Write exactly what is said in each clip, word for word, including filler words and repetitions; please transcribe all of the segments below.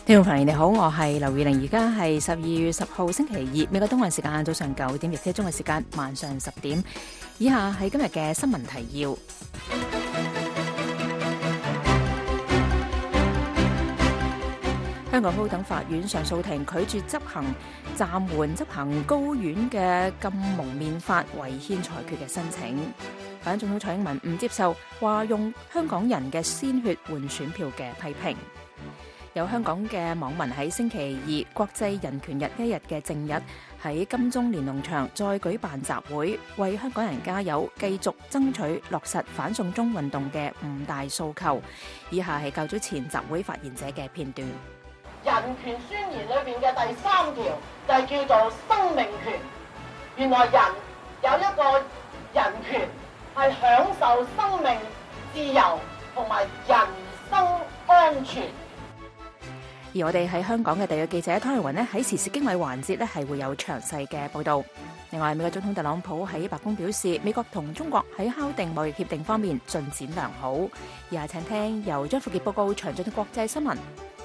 聽眾朋友你好，我係劉宇玲，而家係十二月十號星期二，美國東岸時間早上九點，亦即係中國時間晚上十點。以下係今日嘅新聞提要。香港高等法院上訴庭拒絕執行暫緩執行高院嘅禁蒙面法違憲裁決嘅申請。反總統蔡英文唔接受話用香港人嘅鮮血換選票嘅批評。有香港嘅網民喺星期二國際人權日一日嘅正日喺金鐘連儂牆再舉辦集會，為香港人加油，繼續爭取落實反送中運動嘅五大訴求。以下係較早前集會發言者嘅片段。 人權宣言裏邊嘅第三條就係叫做生命權。原來人有一個人權係享受生命、自由同埋人身安全。 而我哋喺香港嘅地約記者湯麗雲呢，喺時事經緯環節呢係會有詳細嘅報導。另外，美國總統特朗普喺白宮表示，美國同中國喺敲定貿易協定方面進展良好。以下請聽由張富傑報告詳盡嘅國際新聞。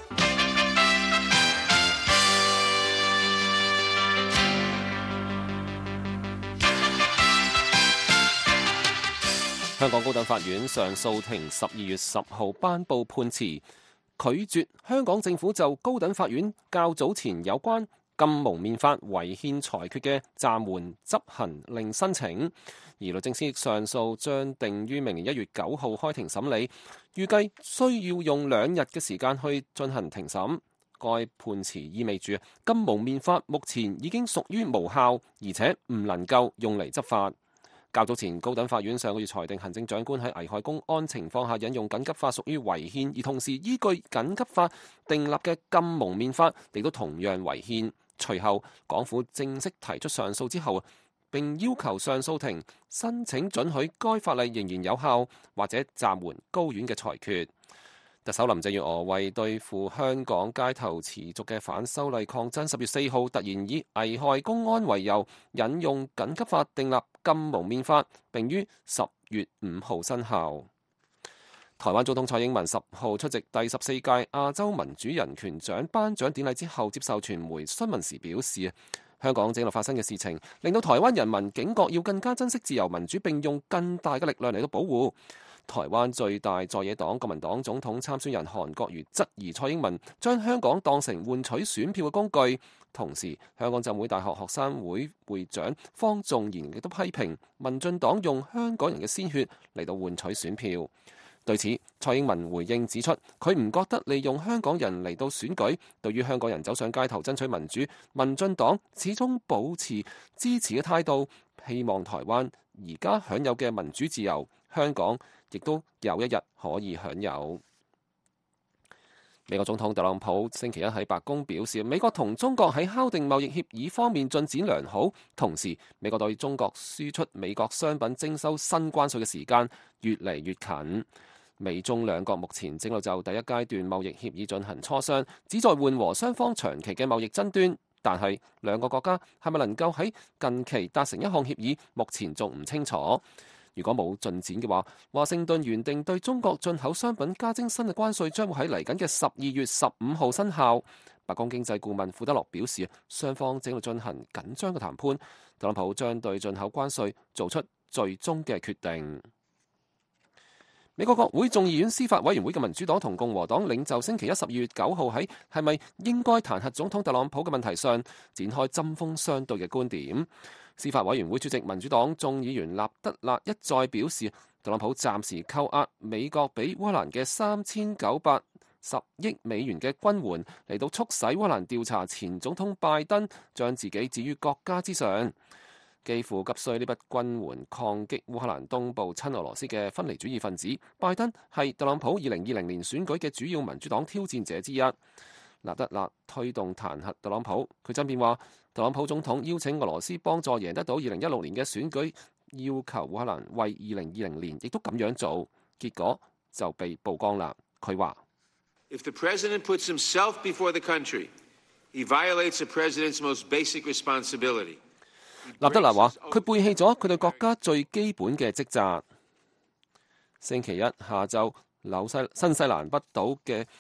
香港高等法院上訴庭十二月十號頒布判詞，拒絕香港政府就高等法院較早前有關禁蒙面法違憲裁決嘅暫緩執行令申請，而律政司上訴將定於明年一月九號開庭審理，預計需要用兩日嘅時間去進行庭審。該判詞意味住禁蒙面法目前已經屬於無效，而且唔能夠用嚟執法。較早前，高等法院上個月裁定行政長官喺危害公安情況下引用緊急法屬於違憲，而同時依據緊急法訂立嘅禁蒙面法亦都同樣違憲。隨後，港府正式提出上訴之後，並要求上訴庭申請准許該法例仍然有效，或者暫緩高院嘅裁決。特首林鄭月娥為對付香港街頭持續嘅反修例抗爭，十月四號突然以危害公安為由，引用緊急法訂立禁蒙面法，並於十月五號生效。台灣總統蔡英文十號出席第十四屆亞洲民主人權獎頒獎典禮之後，接受傳媒詢問時表示，香港正落發生嘅事情，令到台灣人民警覺要更加珍惜自由民主，並用更大嘅力量嚟到保護。台灣最大在野黨國民黨總統參選人韓國瑜質疑蔡英文將香港當成換取選票嘅工具，同時香港浸會大學學生會會長方仲賢亦都批評民進黨用香港人嘅鮮血嚟到換取選票。對此，蔡英文回應指出，佢唔覺得利用香港人嚟到選舉，對於香港人走上街頭爭取民主，民進黨始終保持支持嘅態度，希望台灣而家享有嘅民主自由，香港亦都有一日可以享有。美國總統特朗普星期一喺白宮表示，美國同中國喺敲定貿易協議方面進展良好，同時美國對中國輸出美國商品徵收新關稅嘅時間越嚟越近。美中兩國目前正就第一階段貿易協議進行磋商，旨在緩和雙方長期嘅貿易爭端。但係兩個國家係咪能夠喺近期達成一項協議，目前仲唔清楚。如果冇進展嘅話，華盛頓原定對中國進口商品加徵新嘅關稅將會喺嚟緊嘅十二月十五號生效。白宮經濟顧問庫德洛表示，雙方正在進行緊張嘅談判，特朗普將對進口關稅做出最終嘅決定。美國國會眾議院司法委員會嘅民主黨同共和黨領袖星期一十二月九號喺係咪應該彈劾總統特朗普嘅問題上展開針鋒相對嘅觀點。司法委員會主席民主黨眾議員納德納一再表示，特朗普暫時扣押美國俾烏克蘭嘅三千九百十億美元嘅軍援，嚟到促使烏克蘭調查前總統拜登，將自己置於國家之上。幾乎急需呢筆軍援抗擊烏克蘭東部親俄羅斯嘅分離主義分子。拜登係特朗普二零二零年選舉嘅主要民主黨挑戰者之一。納德納推動彈劾特朗普，佢爭辯話特朗普總統邀請俄羅斯幫助贏得到二零一六年嘅選舉，要求烏克蘭為二零二零年亦都咁樣做，結果就被曝光啦。佢話 ：If the president puts himself before the country, he violates the president's most basic responsibility. 納德納話：佢背棄咗佢對國家最基本嘅職責。星期一下晝，紐西新西蘭北島嘅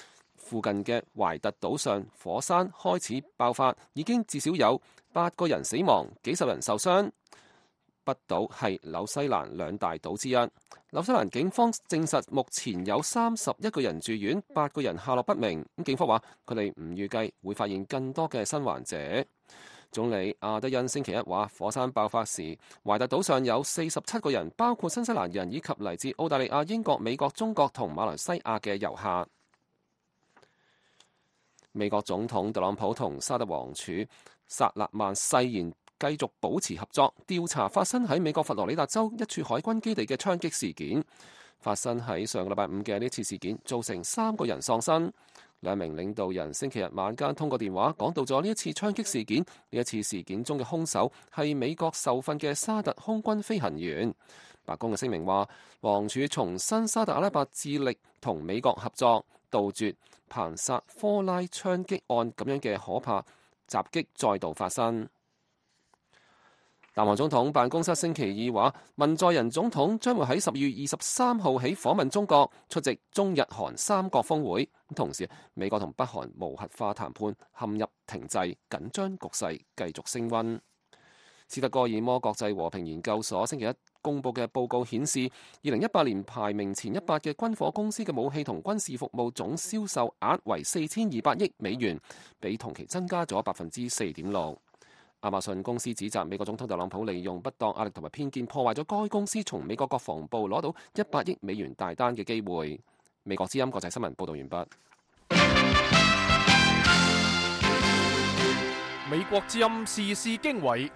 附近嘅懷特島上火山開始爆發，已經至少有八個人死亡，幾十人受傷。北島係紐西蘭兩大島之一。紐西蘭警方證實目前有三十一個人住院，八個人下落不明。咁警方話佢哋唔預計會發現更多嘅新患者。總理阿德恩星期一話，火山爆發時，懷特島上有四十七個人，包括新西蘭人以及嚟自澳大利亞、英國、美國、中國同馬來西亞嘅遊客。美國總統特朗普同沙特王儲薩勒曼誓言繼續保持合作，調查發生喺美國佛羅里達州一處海軍基地嘅槍擊事件。發生喺上個禮拜五嘅呢次事件，造成三個人喪生。兩名領導人星期日晚間通過電話講到咗呢一次槍擊事件。呢一次事件中嘅兇手係美國受訓嘅沙特空軍飛行員。白宮嘅聲明話，王儲重申沙特阿拉伯致力同美國合作，杜絕彭薩科拉槍擊案咁樣嘅可怕襲擊再度發生。南韓總統辦公室星期二話，文在寅總統將會喺十二月二十三號起訪問中國，出席中日韓三國峰會。同時，美國同北韓無核化談判陷入停滯，緊張局勢繼續升溫。斯德哥爾摩國際和平研究所星期一公佈嘅報告顯示，二零一八年排名前一百嘅軍火公司嘅武器同軍事服務總銷售額為四千二百億美元，比同期增加咗百分之四點六。亞馬遜公司指責美國總統特朗普利用不當壓力同埋偏見，破壞咗該公司從美國國防部攞到一百億美元大單嘅機會。美國之音國際新聞報道完畢。 美國之音時事經緯，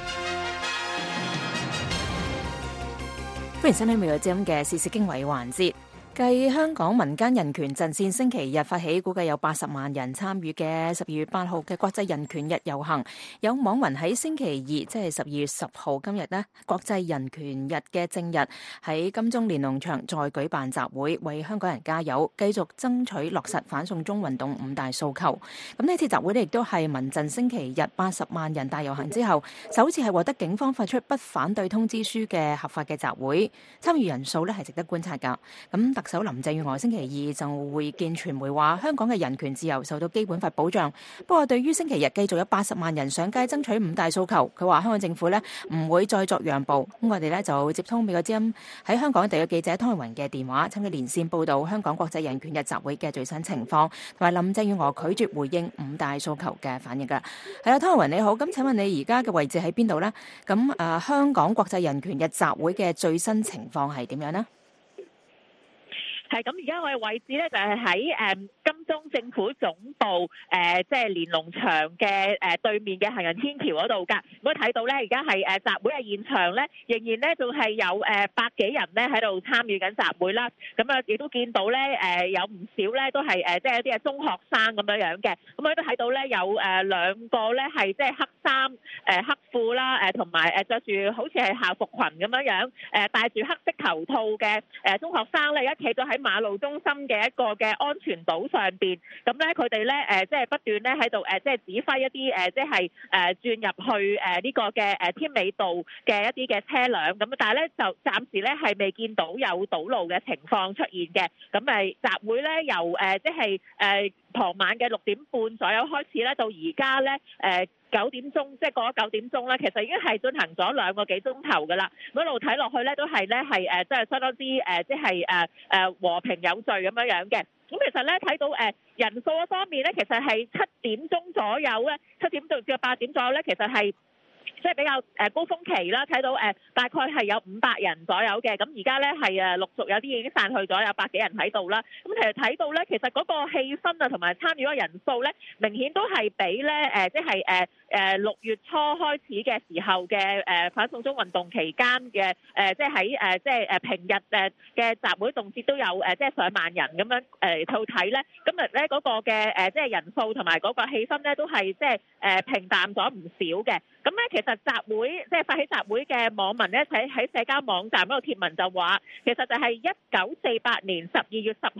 歡迎收聽美國之音嘅時事經緯環節。繼香港民間人權陣線星期日發起，估計有八十萬人參與嘅十二月八號嘅國際人權日遊行，有網民喺星期二，即係十二月十號今日呢，國際人權日嘅正日喺金鐘連儂牆再舉辦集會，為香港人加油，繼續爭取落實反送中運動五大訴求。咁呢次集會呢，亦都係民陣星期日八十萬人大遊行之後，首次係獲得警方發出不反對通知書嘅合法嘅集會，參與人數呢係值得觀察㗎。咁特首林鄭月娥星期二就會見傳媒話，香港嘅人權自由受到基本法保障。不過對於星期日繼續有八十萬人上街爭取五大訴求，佢話香港政府呢唔會再作讓步。咁我哋呢就接通美國之音喺香港地嘅記者湯慧雲嘅電話，請佢連線報道香港國際人權日集會嘅最新情況，同埋林鄭月娥拒絕回應五大訴求嘅反應㗎。係啦，湯慧雲你好，咁請問你而家嘅位置喺邊度呢？咁誒、呃，香港國際人權日集會嘅最新情況係點樣呢？ 係咁，而家我嘅位置咧就係喺誒金鐘政府總部誒，即係連儂牆嘅誒對面嘅行人天橋嗰度㗎。咁可以睇到咧，而家係誒集會嘅現場咧，仍然咧仲係有誒百幾人咧喺度參與緊集會啦。咁啊，亦都見到咧誒有唔少咧都係誒即係一啲嘅中學生咁樣樣嘅。咁我都睇到咧有誒兩個咧係即係黑衫誒黑褲啦誒，同埋誒著住好似係校服裙咁樣樣誒，戴住黑色頭套嘅誒中學生咧，而家企咗喺馬路中心嘅一個嘅安全島上邊，咁咧佢哋咧誒即係不斷咧喺度誒即係指揮一啲誒即係誒轉入去誒呢個嘅誒添美道嘅一啲嘅車輛，咁但係咧就暫時咧係未見到有堵路嘅情況出現嘅，咁誒集會咧由誒即係誒傍晚嘅六點半左右開始咧，到而家咧誒九點鐘，即係過咗九點鐘咧，其實已經係進行咗兩個幾鐘頭㗎啦。一路睇落去咧，都係咧係誒，即係相當之誒，即係誒誒和平有序咁樣樣嘅。咁其實咧睇到誒人數嗰方面咧，其實係七點鐘左右咧，七點到至八點左右咧，其實係即係比較誒高峰期啦，睇到誒大概係有五百人左右嘅，咁而家咧係誒陸續有啲已經散去咗，有百幾人喺度啦。咁其實睇到咧，其實嗰個氣氛啊，同埋參與嗰個人數咧，明顯都係比咧誒，即係誒誒六月初開始嘅時候嘅誒反送中運動期間嘅誒，即係喺誒即係誒平日誒嘅集會動輒都有誒即係上萬人咁樣誒去睇咧。今日咧嗰個嘅誒即係人數同埋嗰個氣氛咧，都係即係誒平淡咗唔少嘅。咁咧其實集會即係發起集會嘅網民咧，喺喺社交網站嗰度貼文就話，其實就係一九四八年十二月十號，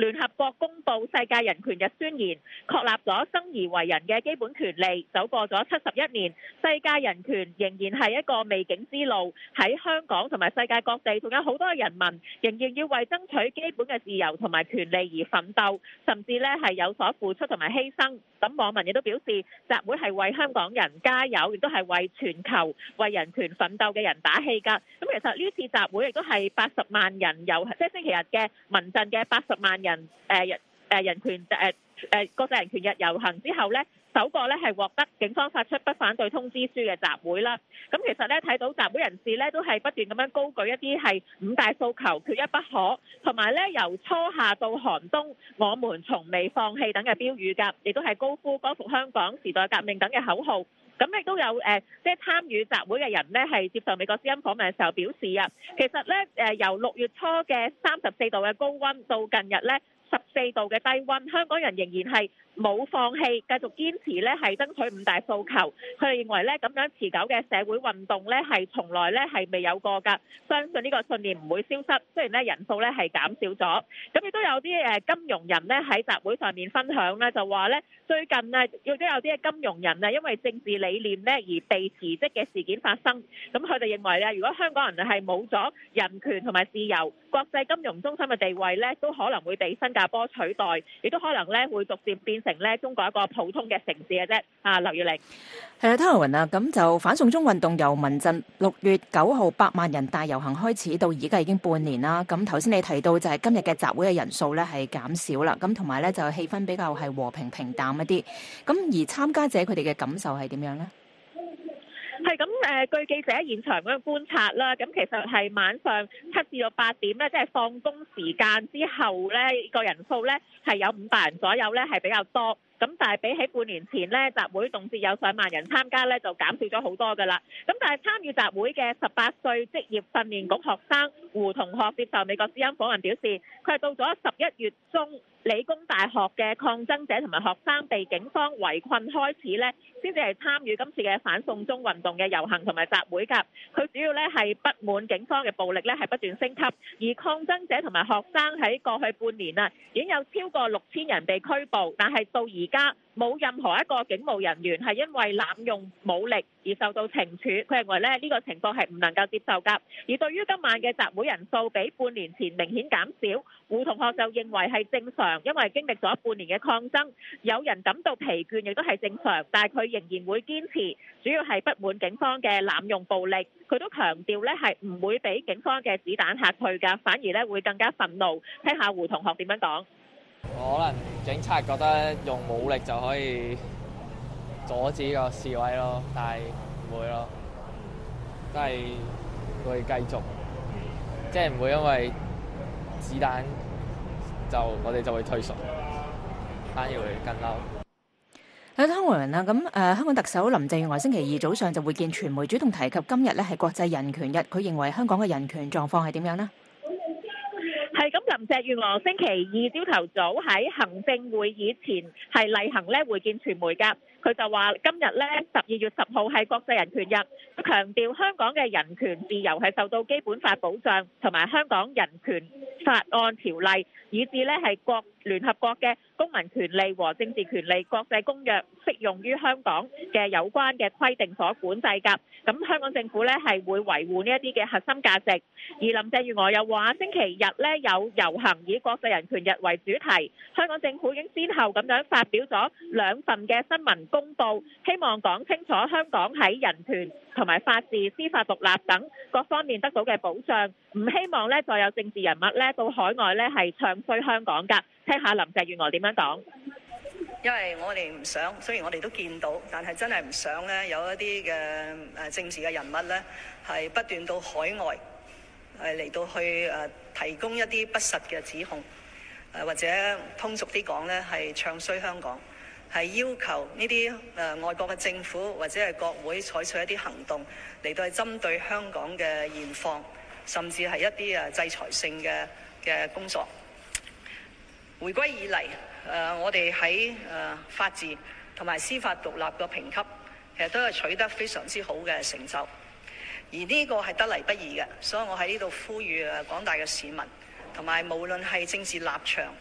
聯合國公布世界人權日宣言，確立咗生而為人嘅基本權利。走過咗七十一年，世界人權仍然係一個未竟之路。喺香港同埋世界各地，仲有好多人民仍然要為爭取基本嘅自由同埋權利而奮鬥，甚至咧係有所付出同埋犧牲。咁網民亦都表示，集會係為香港人加油，亦都係為全球為人權奮鬥嘅人打氣㗎。咁其實呢次集會亦都係八十萬人遊，即係星期日嘅民陣嘅八十萬人誒人誒人權誒誒國際人權日遊行之後咧，首個咧係獲得警方發出不反對通知書嘅集會啦。咁其實咧睇到集會人士咧都係不斷咁樣高舉一啲係五大訴求缺一不可，同埋咧由初夏到寒冬，我們從未放棄等嘅標語㗎，亦都係高呼光復香港、時代革命等嘅口號。咁亦都有誒，即係參與集會嘅人呢，係接受美國之音訪問嘅時候表示啊，其實咧誒由六月初嘅三十四度嘅高溫到近日咧十四度嘅低溫，香港人仍然係冇放棄，繼續堅持咧係爭取五大訴求。佢哋認為咧咁樣持久嘅社會運動咧係從來咧係未有過㗎，相信呢個信念唔會消失。雖然咧人數咧係減少咗，咁亦都有啲誒金融人咧喺集會上面分享咧，就話咧最近啊亦都有啲嘅金融人啊因為政治理念咧而被辭職嘅事件發生。咁佢哋認為咧，如果香港人係冇咗人權同埋自由，國際金融中心嘅地位咧都可能會被新加坡取代，亦都可能咧會逐漸變成咧中國一個普通嘅城市嘅啫。啊，劉月玲， 係啊，湯雲啊，咁就反送中運動由民陣六月九號百萬人大遊行開始到而家已經半年啦。咁頭先你提到就係今日嘅集會嘅人數咧係減少啦，咁同埋咧就氣氛比較係和平平淡一啲。咁而參加者佢哋嘅感受係點樣呢？ 係咁誒，據記者喺現場嗰個觀察啦，咁其實係晚上七至到八點咧，即係放工時間之後咧，個人數咧係有五百人左右咧，係比較多。咁但係比起半年前咧，集會動輒有上萬人參加咧，就減少咗好多㗎啦。咁但係參與集會嘅十八歲職業訓練局學生胡同學接受美國之音訪問表示，佢係到咗十一月中理工大學嘅抗爭者同埋學生被警方圍困開始咧，先至係參與今次嘅反送中運動嘅遊行同埋集會㗎。佢主要咧係不滿警方嘅暴力咧係不斷升級，而抗爭者同埋學生喺過去半年啊已經有超過六千人被拘捕，但係到而家冇任何一個警務人員係因為濫用武力而受到懲處。佢認為咧呢個情況係唔能夠接受㗎。而對於今晚嘅集會人數比半年前明顯減少，胡同學就認為係正常，因為經歷咗半年嘅抗爭，有人感到疲倦亦都係正常，但係佢仍然會堅持，主要係不滿警方嘅濫用暴力。佢都強調咧係唔會俾警方嘅子彈嚇退㗎，反而咧會更加憤怒。聽下胡同學點樣講。 可能警察覺得用武力就可以阻止個示威咯，但係唔會咯，都係會繼續，即係唔會因為子彈就我哋就會退縮，反而會更嬲。 喺湯雲啦，咁誒、呃、香港特首林鄭月娥星期二早上就會見傳媒，主動提及今日咧係國際人權日，佢認為香港嘅人權狀況係點樣呢？ 係咁，林鄭月娥星期二朝頭早喺行政會議前係例行咧會見傳媒㗎。佢就話今日咧十二月十號係國際人權日，佢強調香港嘅人權自由係受到基本法保障，同埋香港人權法案條例，以至咧係國聯合國嘅公民權利和政治權利國際公約適用於香港嘅有關嘅規定所管制㗎。咁香港政府咧係會維護呢一啲嘅核心價值。而林鄭月娥又話星期日咧有遊行以國際人權日為主題，香港政府已經先後咁樣發表咗兩份嘅新聞公報，希望講清楚香港喺人權同埋法治、司法獨立等各方面得到嘅保障，唔希望咧再有政治人物咧到海外咧係唱衰香港㗎。聽下林鄭月娥點樣講。 因為我哋唔想，雖然我哋都見到，但係真係唔想咧有一啲嘅誒政治嘅人物咧係不斷到海外誒嚟到去誒提供一啲不實嘅指控，誒或者通俗啲講咧係唱衰香港。係要求呢啲誒外國嘅政府或者係國會採取一啲行動嚟到去針對香港嘅現況，甚至係一啲誒制裁性嘅嘅工作。回歸以嚟，誒我哋喺誒法治同埋司法獨立嘅評級，其實都係取得非常之好嘅成就。而呢個係得嚟不易嘅，所以我喺呢度呼籲誒廣大嘅市民，同埋無論係政治立場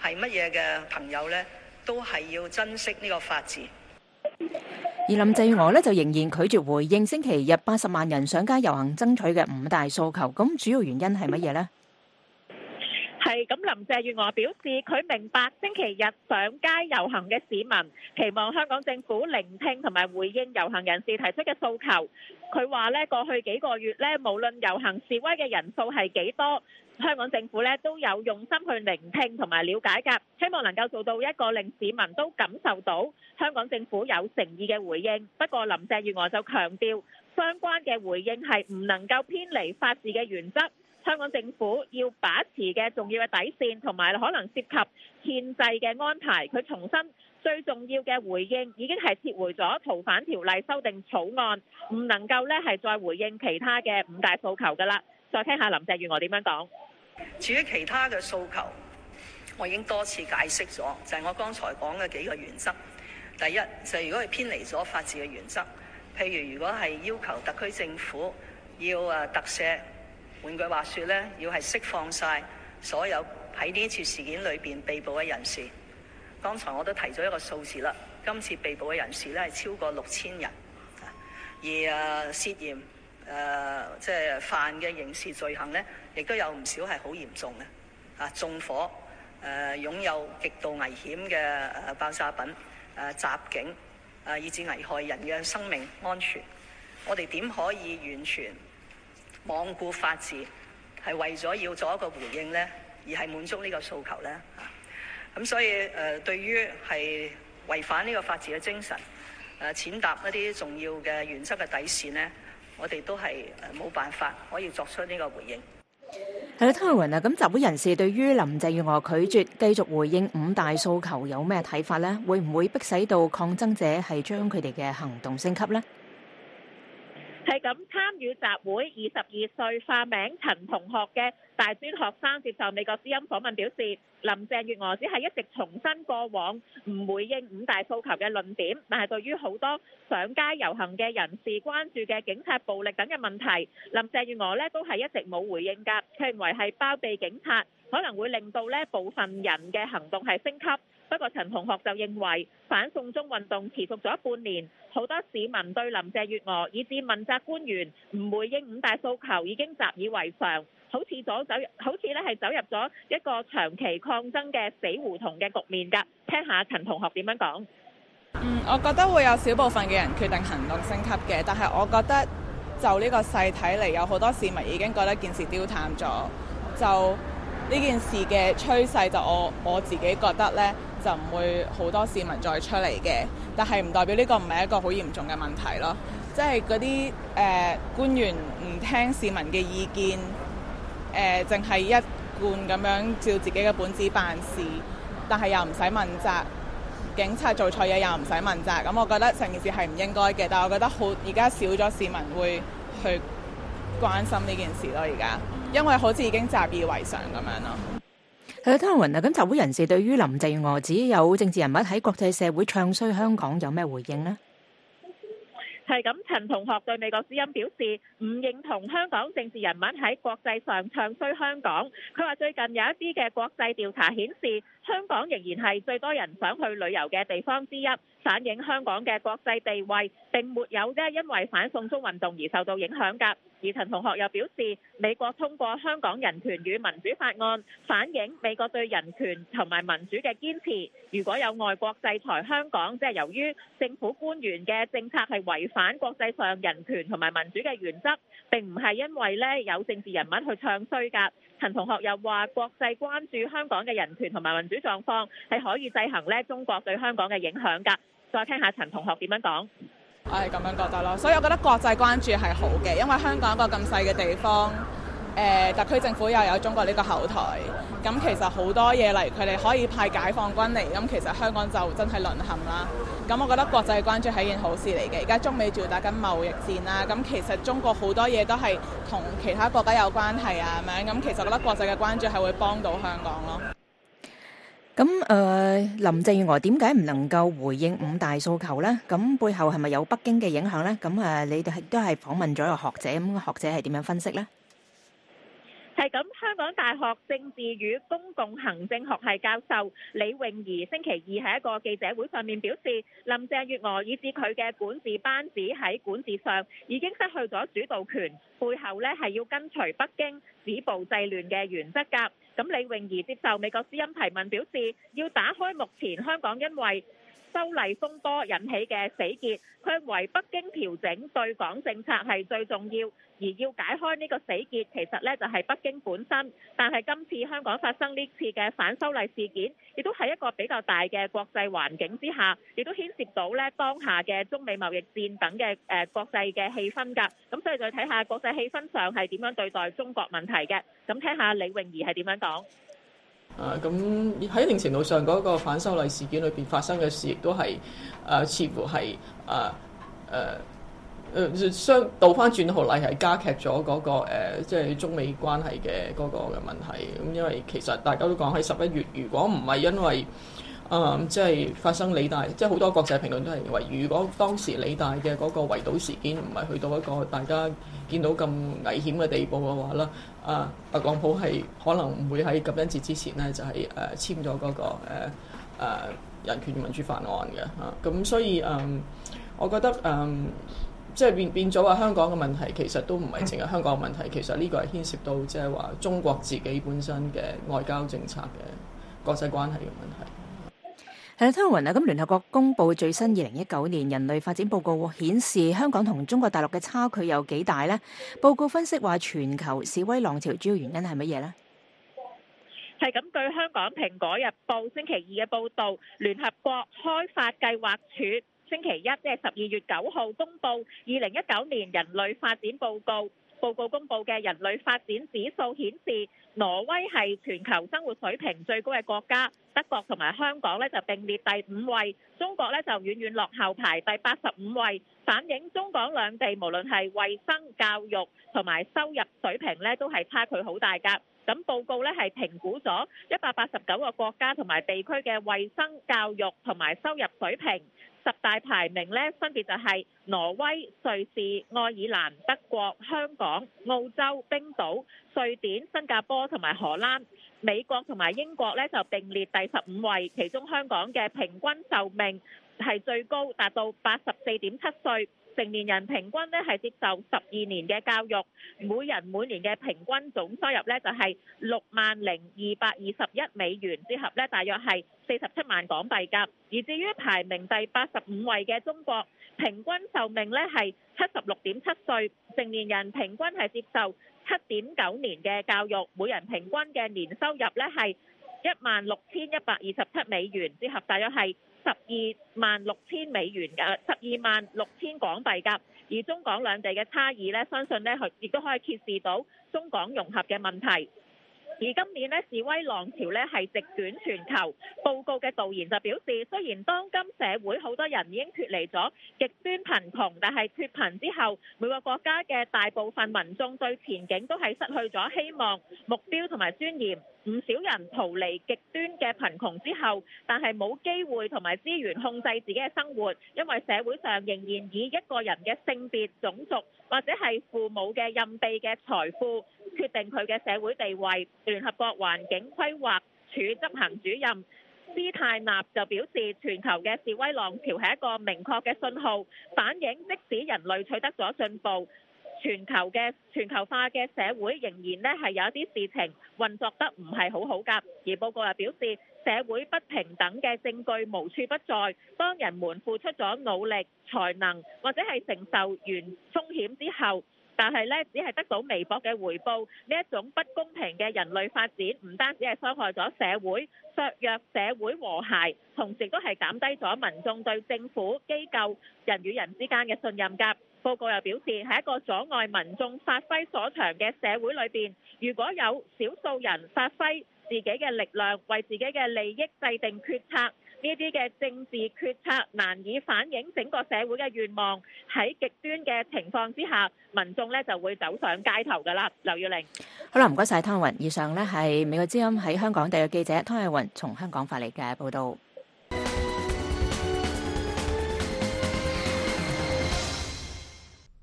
係乜嘢嘅朋友呢，都係要珍惜呢個法治。 而林鄭月娥呢，就仍然拒絕回應星期日八十萬人上街遊行爭取嘅五大訴求，咁主要原因係乜嘢呢？ 係咁，林鄭月娥表示，佢明白星期日上街遊行嘅市民期望香港政府聆聽同埋回應遊行人士提出嘅訴求。佢話咧，過去幾個月咧，無論遊行示威嘅人數係幾多，香港政府咧都有用心去聆聽同埋了解㗎，希望能夠做到一個令市民都感受到香港政府有誠意嘅回應。不過林鄭月娥就強調，相關嘅回應係唔能夠偏離法治嘅原則。香港政府要把持嘅重要嘅底線同埋可能涉及憲制嘅安排，佢重申最重要嘅回應已經係撤回咗逃犯條例修訂草案，唔能夠咧係再回應其他嘅五大訴求㗎啦。再聽下林鄭月娥點樣講。 至於其他嘅訴求，我已經多次解釋咗，就係我剛才講嘅幾個原則。第一就係如果係偏離咗法治嘅原則，譬如如果係要求特區政府要誒特赦。換句話說咧，要係釋放晒所有喺呢次事件裏邊被捕嘅人士。剛才我都提咗一個數字啦，今次被捕嘅人士咧係超過六千人，而誒涉嫌誒即係犯嘅刑事罪行咧，亦都有唔少係好嚴重嘅，啊縱火、誒擁有極度危險嘅誒爆炸品、誒襲警、誒以至危害人嘅生命安全。我哋點可以完全罔顧法治，係為咗要做一個回應呢，而係滿足呢個訴求呢？咁所以誒、呃，對於係違反呢個法治嘅精神，誒、呃、踐踏一啲重要嘅原則嘅底線呢，我哋都係誒冇辦法可以作出呢個回應。 係啦，湯慧雲啊，咁集會人士對於林鄭月娥拒絕繼續回應五大訴求有咩睇法呢？會唔會迫使到抗爭者係將佢哋嘅行動升級呢？ 係咁，參與集會二十二歲化名陳同學嘅大專學生接受美國之音訪問表示，林鄭月娥只係一直重申過往唔回應五大訴求嘅論點，但係對於好多上街遊行嘅人士關注嘅警察暴力等嘅問題，林鄭月娥呢都係一直冇回應㗎。佢認為係包庇警察可能會令到呢部分人嘅行動係升級。不過陳同學就認為反送中運動持續咗半年，好多市民對林鄭月娥以至問責官員唔回應五大訴求已經習以為常，好似咗走，好似咧係走入咗一個長期抗爭嘅死胡同嘅局面㗎。聽下陳同學點樣講。 嗯，我覺得會有少部分嘅人決定行動升級嘅，但係我覺得就呢個勢睇嚟，有好多市民已經覺得件事丟淡咗。就呢件事嘅趨勢，就我我自己覺得呢，就唔會好多市民再出嚟嘅，但係唔代表呢個唔係一個好嚴重嘅問題咯。即係嗰啲誒官員唔聽市民嘅意見，誒淨係一貫咁樣照自己嘅本子辦事，但係又唔使問責。警察做錯嘢又唔使問責，咁我覺得成件事係唔應該嘅。但係我覺得好而家少咗市民會去關心呢件事咯，而家因為好似已經習以為常咁樣咯。 係啦，湯雲啊，咁集會人士對於林鄭月娥只有政治人物喺國際社會唱衰香港有咩回應呢？ 係咁，陳同學對美國之音表示唔認同香港政治人物喺國際上唱衰香港。佢話最近有一啲嘅國際調查顯示，香港仍然係最多人想去旅遊嘅地方之一，反映香港嘅國際地位並沒有啫因為反送中運動而受到影響㗎。而陳同學又表示，美國通過香港人權與民主法案，反映美國對人權同埋民主嘅堅持。如果有外國制裁香港，即係由於政府官員嘅政策係違反國際上人權同埋民主嘅原則，並唔係因為咧有政治人物去唱衰㗎。陳同學又話，國際關注香港嘅人權同埋民主狀況係可以制衡咧中國對香港嘅影響㗎。再聽下陳同學點樣講。 我係咁樣覺得咯，所以我覺得國際關注係好嘅，因為香港一個咁細嘅地方，誒、呃、特區政府又有中國呢個後台，咁其實好多嘢例如佢哋可以派解放軍嚟，咁其實香港就真係淪陷啦。咁我覺得國際關注係一件好事嚟嘅。而家中美仲要打緊貿易戰啦，咁其實中國好多嘢都係同其他國家有關係啊咁樣，咁其實我覺得國際嘅關注係會幫到香港咯。 咁誒、呃，林鄭月娥點解唔能夠回應五大訴求呢？咁背後係咪有北京嘅影響呢？咁誒，你哋都係訪問咗個學者，咁個學者係點樣分析呢？ 係咁，香港大學政治與公共行政學系教授李泳儀星期二喺一個記者會上面表示，林鄭月娥以至佢嘅管治班子喺管治上已經失去咗主導權，背後呢係要跟隨北京止暴制亂嘅原則㗎。咁李泳儀接受美國之音提問表示，要打開目前香港因為修例風波引起嘅死結，佢認為北京調整對港政策係最重要，而要解開呢個死結，其實呢就係北京本身。但係今次香港發生呢次嘅反修例事件，亦都喺一個比較大嘅國際環境之下，亦都牽涉到呢當下嘅中美貿易戰等嘅誒國際嘅氣氛㗎。咁所以就睇下國際氣氛上係點樣對待中國問題嘅。咁聽下李泳儀係點樣講。 啊，咁喺一定程度上，嗰、那個反修例事件裏邊發生嘅事，亦都係誒、呃，似乎係誒誒誒相倒翻轉頭嚟，係加劇咗嗰、那個、呃、即係中美關係嘅嗰個嘅問題。咁因為其實大家都講喺十一月，如果唔係因為誒、呃、即係發生理大，即係好多國際評論都係認為，如果當時理大嘅嗰個圍堵事件唔係去到一個大家見到咁危險嘅地步嘅話啦，啊，特朗普係可能唔會喺感恩節之前呢，就係、是、誒、呃、簽咗嗰、那個誒、呃呃、人權民主法案嘅嚇。咁、啊、所以誒、嗯，我覺得誒、嗯，即係變變咗話香港嘅問題，其實都唔係淨係香港嘅問題，其實呢個係牽涉到即係話中國自己本身嘅外交政策嘅國際關係嘅問題。 係啦，聽雲啊，咁聯合國公布最新二零一九年人類發展報告顯示，香港同中國大陸嘅差距有幾大呢？報告分析話，全球示威浪潮主要原因係乜嘢呢？ 係咁，據香港《蘋果日報》星期二嘅報導，聯合國開發計劃署星期一即係十二月九號公布二零一九年人類發展報告。報告公布嘅人類發展指數顯示，挪威係全球生活水平最高嘅國家，德國同埋香港呢就並列第五位，中國呢就遠遠落後排第八十五位，反映中港兩地無論係衛生、教育同埋收入水平呢都係差距好大㗎。咁報告呢係評估咗一百八十九個國家同埋地區嘅衛生、教育同埋收入水平。十大排名呢，分別就係挪威、瑞士、愛爾蘭、德國、香港、澳洲、冰島、瑞典、新加坡同埋荷蘭。美國同埋英國呢就並列第十五位，其中香港嘅平均壽命係最高，達到八十四點七歲。成年人平均呢係接受十二年嘅教育，每人每年嘅平均總收入呢就係六萬零二百二十一美元，折合呢大約係四十七萬港幣㗎。而至於排名第八十五位嘅中國，平均壽命呢係七十六點七歲，成年人平均係接受七點九年嘅教育，每人平均嘅年收入呢係一萬六千一百二十七美元，折合大約係十二萬六千美元嘅，十二萬六千港幣㗎。而中港兩地嘅差異呢，相信呢佢亦都可以揭示到中港融合嘅問題。而今年呢示威浪潮呢係席捲全球。報告嘅導言就表示，雖然當今社會好多人已經脫離咗極端貧窮，但係脫貧之後，每個國家嘅大部分民眾對前景都係失去咗希望、目標同埋尊嚴。唔少人逃離極端嘅貧窮之後，但係冇機會同埋資源控制自己嘅生活，因為社會上仍然以一個人嘅性別、種族或者係父母嘅任庇嘅財富決定佢嘅社會地位。聯合國環境規劃署執行主任斯泰納就表示，全球嘅示威浪潮係一個明確嘅信號，反映即使人類取得咗進步，全球嘅全球化嘅社會仍然咧係有一啲事情運作得唔係好好㗎。而報告又表示，社會不平等嘅證據無處不在，當人們付出咗努力、才能或者係承受完風險之後，但係咧只係得到微薄嘅回報，呢一種不公平嘅人類發展，唔單止係傷害咗社會、削弱社會和諧，同時都係減低咗民眾對政府機構人與人之間嘅信任㗎。報告又表示，喺一個阻礙民眾發揮所長嘅社會裏邊，如果有少數人發揮自己嘅力量，為自己嘅利益制定決策，呢啲嘅政治決策難以反映整個社會嘅願望，喺極端嘅情況之下，民眾呢就會走上街頭㗎啦。劉耀玲， 好啦，唔該晒湯雲。以上呢係美國之音喺香港地嘅記者湯藝雲從香港發嚟嘅報導。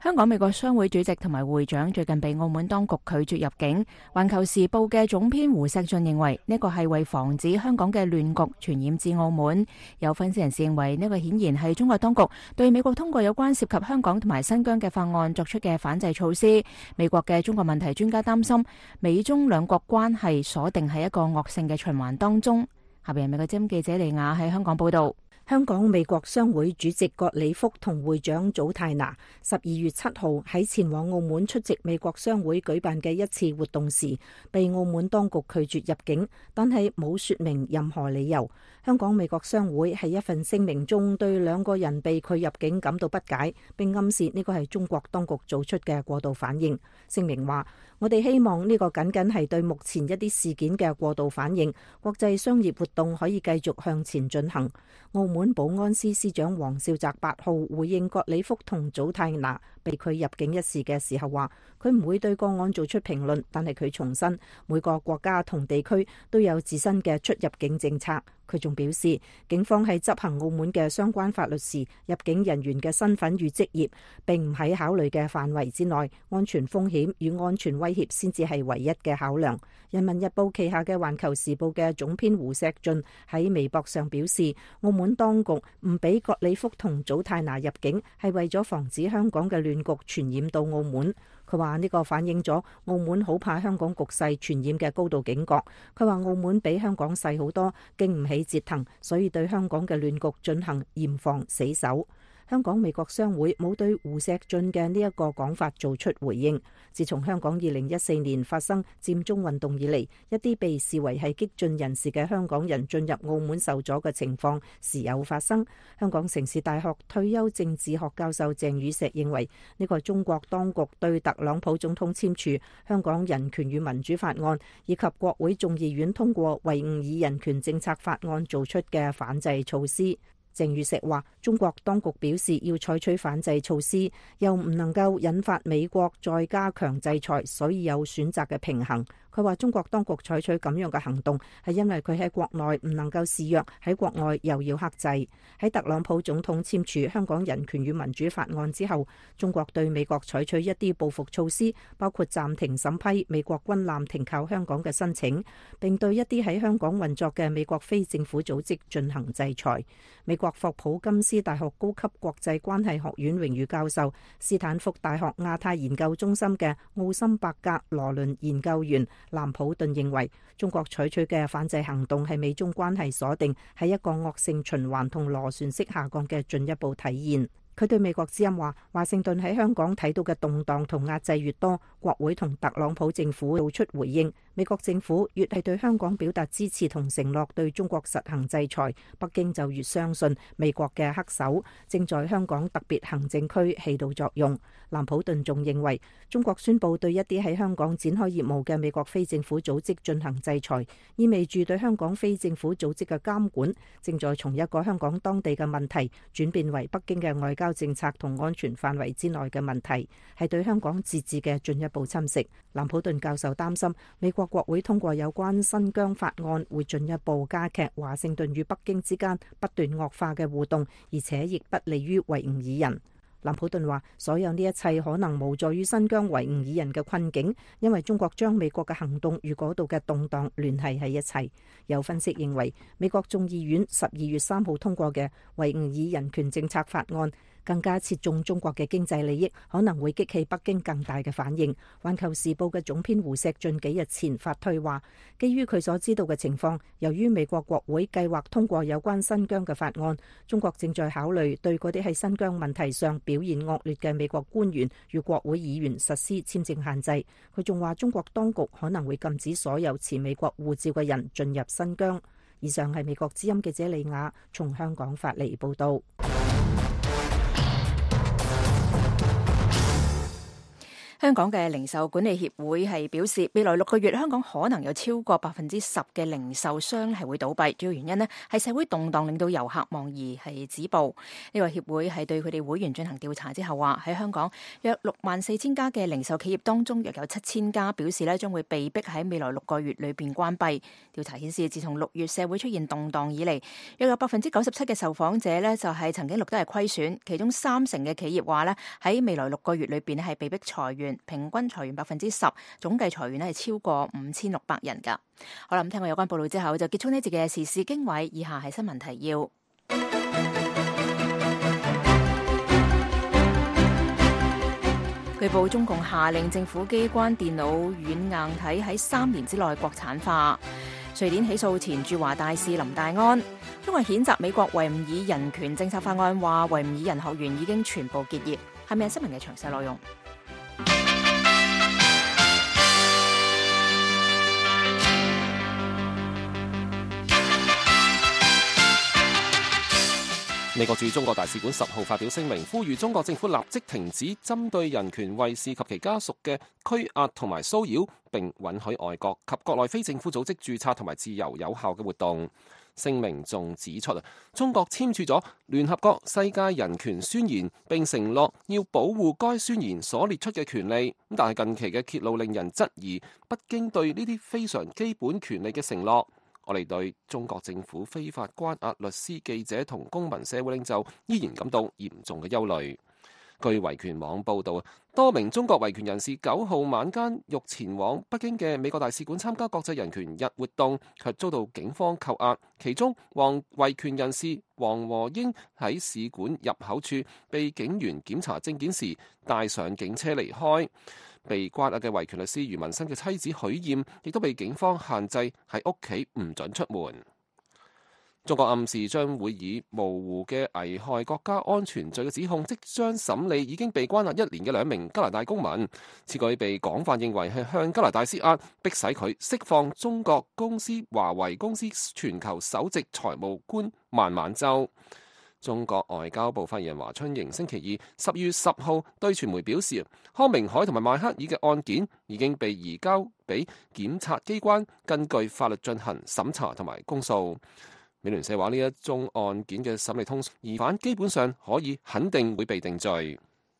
香港美國商會主席同埋會長最近被澳門當局拒絕入境。環球時報嘅總編胡錫進認為呢個係為防止香港嘅亂局傳染至澳門。有分析人士認為呢個顯然係中國當局對美國通過有關涉及香港同埋新疆嘅法案作出嘅反制措施。美國嘅中國問題專家擔心美中兩國關係鎖定喺一個惡性嘅循環當中。下邊係美國之音記者李雅喺香港報道。 香港美國商會主席葛里福同會長祖泰拿十二月七號喺前往澳門出席美國商會舉辦嘅一次活動時，被澳門當局拒絕入境，但係冇說明任何理由。香港美國商會喺一份聲明中對兩個人被拒入境感到不解，並暗示呢個係中國當局做出嘅過度反應。聲明話：我哋希望呢個僅僅係對目前一啲事件嘅過度反應，國際商業活動可以繼續向前進行。澳門保安司司長黃少澤八號回應葛里福同祖泰拿被拒入境一事嘅時候話，佢唔會對個案做出評論，但係佢重申每個國家同地區都有自身嘅出入境政策。佢仲表示，警方喺執行澳門嘅相關法律時，入境人員嘅身份與職業並唔喺考慮嘅範圍之內，安全風險與安全威脅先至係唯一嘅考量。人民日報旗下嘅環球時報嘅總編胡錫進喺微博上表示，澳門當局唔俾葛里福同祖泰拿入境，係為咗防止香港嘅亂局傳染到澳門。佢話呢個反映咗澳門好怕香港局勢傳染嘅高度警覺。佢話澳門比香港細好多，經唔起折騰，所以對香港嘅亂局進行嚴防死守。香港美國商會冇對胡錫進嘅呢一個講法做出回應。自從香港二零一四年發生佔中運動以嚟，一啲被視為係激進人士嘅香港人進入澳門受阻嘅情況時有發生。香港城市大學退休政治學教授鄭宇碩認為，呢個中國當局對特朗普總統簽署《香港人權與民主法案》以及國會眾議院通過《維吾爾人權政策法案》做出嘅反制措施。鄭宇碩話：中國當局表示要採取反制措施，又唔能夠引發美國再加強制裁，所以有選擇嘅平衡。佢話中國當局採取咁樣嘅行動，係因為佢喺國內唔能夠示弱，喺國外又要克制。喺特朗普總統簽署《香港人權與民主法案》之後，中國對美國採取一啲報復措施，包括暫停審批美國軍艦停靠香港嘅申請，並對一啲喺香港運作嘅美國非政府組織進行制裁。美國霍普金斯大學高級國際關係學院榮譽教授、斯坦福大學亞太研究中心嘅奧森伯格羅倫研究員藍普頓認為，中國採取嘅反制行動係美中關係鎖定係一個惡性循環同螺旋式下降嘅進一步體現。佢對美國之音話，華盛頓喺香港睇到嘅動盪同壓制越多，國會同特朗普政府做出回應。美國政府越係對香港表達支持同承諾對中國實行制裁，北京就越相信美國嘅黑手正在香港特別行政區起到作用。藍普頓仲認為，中國宣布對一啲喺香港展開業務嘅美國非政府組織進行制裁，意味住對香港非政府組織嘅監管正在從一個香港當地嘅問題轉變為北京嘅外交政策同安全範圍之內嘅問題，係對香港自治嘅進一步侵蝕。藍普頓教授擔心，美國國會通過有關新疆法案，會進一步加劇華盛頓與北京之間不斷惡化嘅互動，而且亦不利於維吾爾人。藍普頓話：所有呢一切可能無助於新疆維吾爾人嘅困境，因為中國將美國嘅行動與嗰度嘅動盪聯繫喺一齊。有分析認為，美國眾議院十二月三號通過嘅維吾爾人權政策法案，更加切中中國嘅經濟利益，可能會激起北京更大嘅反應。環球時報嘅總編胡錫進幾日前發推話，基於佢所知道嘅情況，由於美國國會計劃通過有關新疆嘅法案，中國正在考慮對嗰啲喺新疆問題上表現惡劣嘅美國官員與國會議員實施簽證限制。佢仲話，中國當局可能會禁止所有持美國護照嘅人進入新疆。以上係美國之音記者李雅從香港發嚟報道。 香港嘅零售管理協會係表示，未來六個月香港可能有超過百分之十嘅零售商係會倒閉，主要原因呢係社會動盪令到遊客望而係止步。呢個協會係對佢哋會員進行調查之後話，喺香港約六萬四千家嘅零售企業當中，約有七千家表示呢將會被逼喺未來六個月裏邊關閉。調查顯示，自從六月社會出現動盪以嚟，約有百分之九十七嘅受訪者呢就係曾經錄得係虧損，其中三成嘅企業話呢喺未來六個月裏邊係被逼裁員。平均裁員百分之十，總計裁員咧係超過五千六百人噶。好啦，咁聽過有關報道之後，就結束呢節嘅時事經緯。以下係新聞提要。據報中共下令政府機關電腦軟硬體喺三年之內國產化。瑞典起訴前駐華大使林大安。中國譴責美國維吾爾人權政策法案，話維吾爾人學園已經全部結業。係咪係新聞嘅詳細內容？ 美國駐中國大使館十號發表聲明，呼籲中國政府立即停止針對人權衛士及其家屬嘅拘壓同埋騷擾，並允許外國及國內非政府組織註冊同埋自由有效嘅活動。聲明仲指出啊，中國簽署咗聯合國世界人權宣言，並承諾要保護該宣言所列出嘅權利。但係近期嘅揭露令人質疑北京對呢啲非常基本權利嘅承諾。我哋對中國政府非法關押律師、記者同公民社會領袖依然感到嚴重嘅憂慮。據維權網報道，多名中國維權人士九號晚間欲前往北京嘅美國大使館參加國際人權日活動，卻遭到警方扣押。其中，黃維權人士黃和英喺使館入口處被警員檢查證件時帶上警車離開。被關押嘅維權律師余文新嘅妻子許艷亦都被警方限制喺屋企唔准出門。中國暗示將會以模糊嘅危害國家安全罪嘅指控即將審理已經被關押一年嘅兩名加拿大公民。此舉被廣泛認為係向加拿大施壓，迫使佢釋放中國公司華為公司全球首席財務官孟晚舟。中國外交部發言人華春瑩星期二十月十號對傳媒表示，康明凱同埋邁克爾嘅案件已經被移交俾檢察機關根據法律進行審查同埋公訴。美聯社話呢一宗案件嘅審理通訊，疑犯基本上可以肯定會被定罪。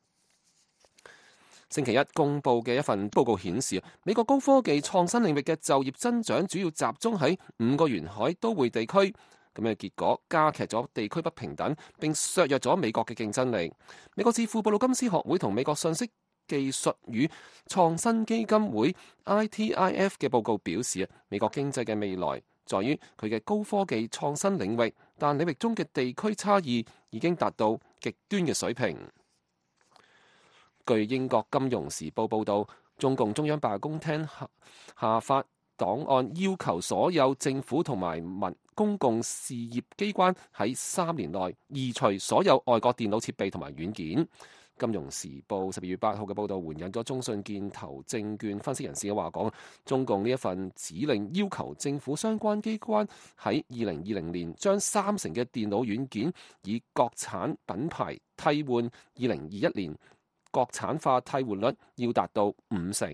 星期一公佈嘅一份報告顯示，美國高科技創新領域嘅就業增長主要集中喺五個沿海都會地區。咁嘅結果加劇咗地區不平等，並削弱咗美國嘅競爭力。美國智庫布魯金斯學會同美國信息技術與創新基金會 I T I F 嘅報告表示，美國經濟嘅未來在於佢嘅高科技創新領域，但領域中嘅地區差異已經達到極端嘅水平。據英國金融時報報導，中共中央辦公廳下，下發檔案，要求所有政府同埋民公共事業機關喺三年內移除所有外國電腦設備同埋軟件。金融時報十二月八號嘅報導援引咗中信建投證券分析人士嘅話講，中共呢一份指令要求政府相關機關喺二零二零年將三成嘅電腦軟件以國產品牌替換，二零二一年國產化替換率要達到五成。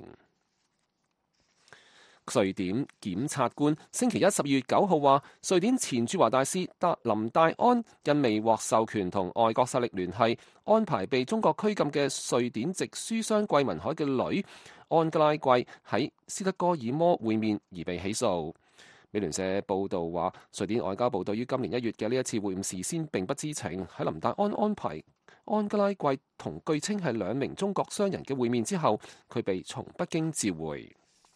瑞典檢察官星期一十二月九號話，瑞典前駐華大使達林大安因未獲授權同外國勢力聯繫，安排被中國拘禁嘅瑞典籍書商桂民海嘅女安吉拉桂喺斯德哥爾摩會面而被起訴。美聯社報導話，瑞典外交部對於今年一月嘅呢一次會晤事先並不知情。喺林大安安排安吉拉桂同據稱係兩名中國商人嘅會面之後，佢被從北京召回。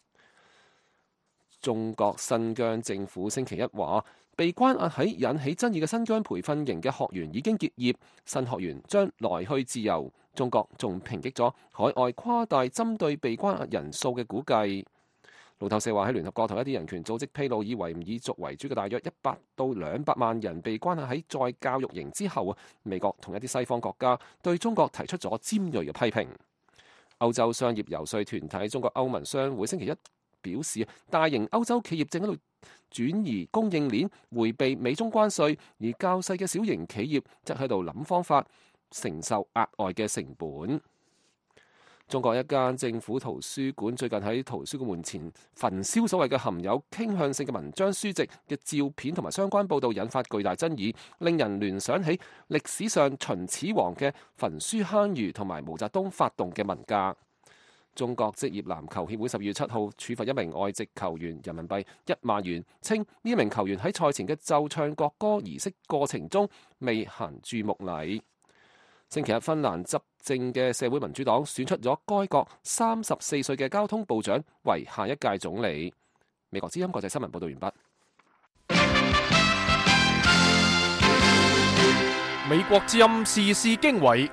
中國新疆政府星期一話，被關押喺引起爭議嘅新疆培訓營嘅學員已經結業，新學員將來去自由。中國仲抨擊咗海外誇大針對被關押人數嘅估計。路透社話，喺聯合國同一啲人權組織披露，以維吾爾族為主嘅大約一百到兩百萬人被關押喺再教育營之後啊，美國同一啲西方國家對中國提出咗尖銳嘅批評。歐洲商業游說團體中國歐盟商會星期一表示，大型歐洲企業正喺度轉移供應鏈，迴避美中關稅，而較細嘅小型企業則喺度諗方法承受額外嘅成本。 中國一間政府圖書館最近喺圖書館門前焚燒所謂嘅含有傾向性嘅文章書籍嘅照片同埋相關報導，引發巨大爭議，令人聯想起歷史上秦始皇嘅焚書坑儒同埋毛澤東發動嘅文革。中國職業籃球協會十二月七號處罰一名外籍球員人民幣一萬元，稱呢一名球員喺賽前嘅奏唱國歌儀式過程中未行注目禮。星期日，芬蘭執政嘅社會民主黨選出咗該國三十四歲嘅交通部長為下一屆總理。美國之音國際新聞報道完畢。 美國之音時事經緯，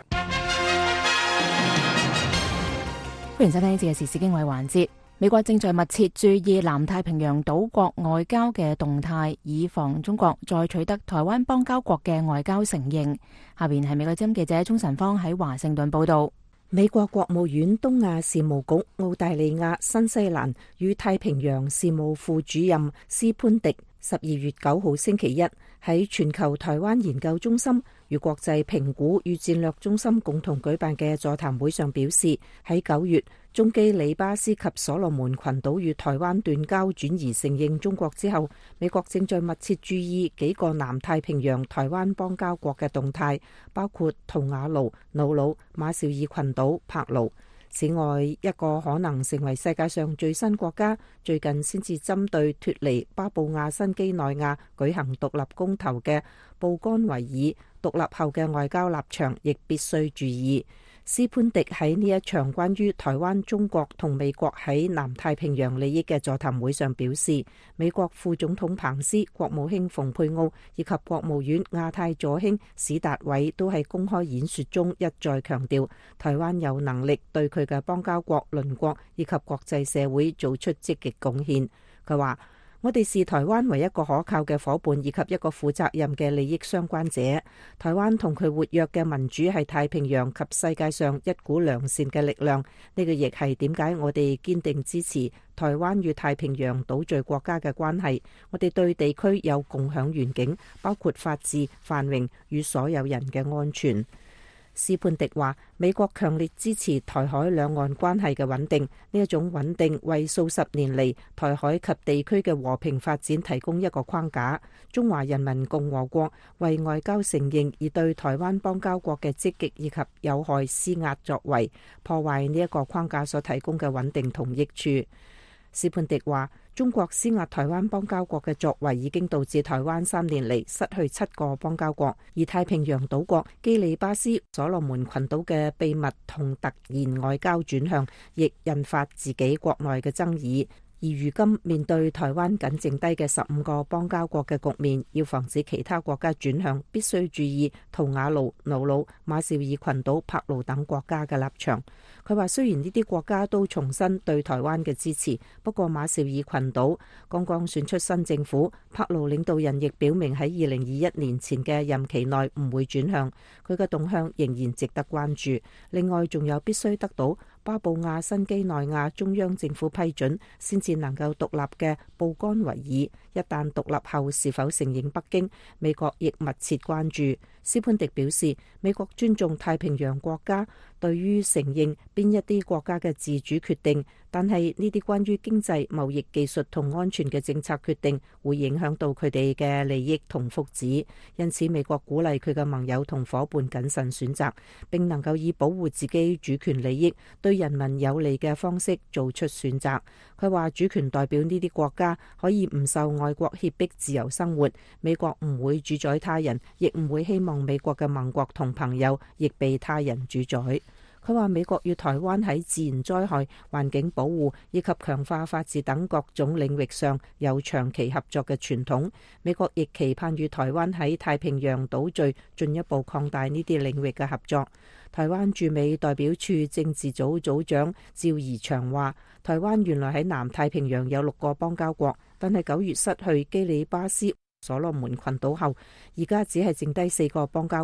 歡迎收聽呢次嘅時事經緯環節。美國正在密切注意南太平洋島國外交嘅動態，以防中國再取得台灣邦交國嘅外交承認。下邊係美國之音記者鍾晨芳喺華盛頓報道。 美國國務院東亞事務局澳大利亞、新西蘭與太平洋事務副主任斯潘迪十二月九號星期一喺全球台灣研究中心與國際評估與戰略中心共同舉辦嘅座談會上表示，喺九月中基里巴斯及所羅門群島與台灣斷交轉移承認中國之後，美國正在密切注意幾個南太平洋台灣邦交國嘅動態，包括圖瓦盧、瑙魯、馬紹爾群島、帕勞。此外，一個可能成為世界上最新國家，最近先至針對脫離巴布亞新畿內亞舉行獨立公投嘅布干維爾獨立後嘅外交立場，亦必須注意。斯潘迪喺呢一場關於台灣、中國同美國喺南太平洋利益嘅座談會上表示，美國副總統彭斯、國務卿蓬佩奧以及國務院亞太左卿史達偉都喺公開演說中一再強調，台灣有能力對佢嘅邦交國、鄰國以及國際社會做出積極貢獻。佢話：我哋視台灣為一個可靠嘅夥伴，以及一個負責任嘅利益相關者。台灣同佢活躍嘅民主係太平洋及世界上一股良善嘅力量。呢個亦係點解我哋堅定支持台灣與太平洋島嶼國家嘅關係。我哋對地區有共享願景，包括法治、繁榮與所有人嘅安全。斯潘迪話：美國強烈支持台海兩岸關係嘅穩定，呢一種穩定為數十年嚟台海及地區嘅和平發展提供一個框架。中華人民共和國為外交承認而對台灣邦交國嘅積極以及有害施壓作為，破壞呢一個框架所提供嘅穩定同益處。斯潘迪話：中國施壓台灣邦交國嘅作為已經導致台灣三年嚟失去七個邦交國，而太平洋島國基里巴斯、所羅門群島嘅秘密同突然外交轉向，亦引發自己國內嘅爭議。而如今面對台灣僅剩低嘅十五個邦交國嘅局面，要防止其他國家轉向，必須注意圖瓦盧、瑙魯、馬紹爾群島、帕勞等國家嘅立場。佢話雖然呢啲國家都重申對台灣嘅支持，不過馬紹爾群島剛剛選出新政府，帕勞領導人亦表明喺二零二一年前嘅任期內唔會轉向，佢嘅動向仍然值得關注。另外仲有必須得到巴布亞新畿內亞中央政府批准，先至能夠獨立嘅布干維爾，一旦獨立後是否承認北京，美國亦密切關注。斯潘迪表示，美國尊重太平洋國家對於承認邊一啲國家嘅自主決定，但係呢啲關於經濟、貿易、技術同安全嘅政策決定會影響到佢哋嘅利益同福祉，因此美國鼓勵佢嘅盟友同伙伴謹慎選擇，並能夠以保護自己主權利益、對人民有利嘅方式做出選擇。佢話主權代表呢啲國家可以唔受外國脅迫自由生活，美國唔會主宰他人，亦唔會希望美國嘅盟國同朋友亦被他人主宰。佢話美國與台灣喺自然災害、環境保護以及強化法治等各種領域上有長期合作嘅傳統，美國亦期盼與台灣喺太平洋島嶼進一步擴大呢啲領域嘅合作。台灣駐美代表處政治組組長趙怡翔話：台灣原來喺南太平洋有六個邦交國，但係九月失去基里巴斯、所羅門群島後，而家只係剩低四個邦交國。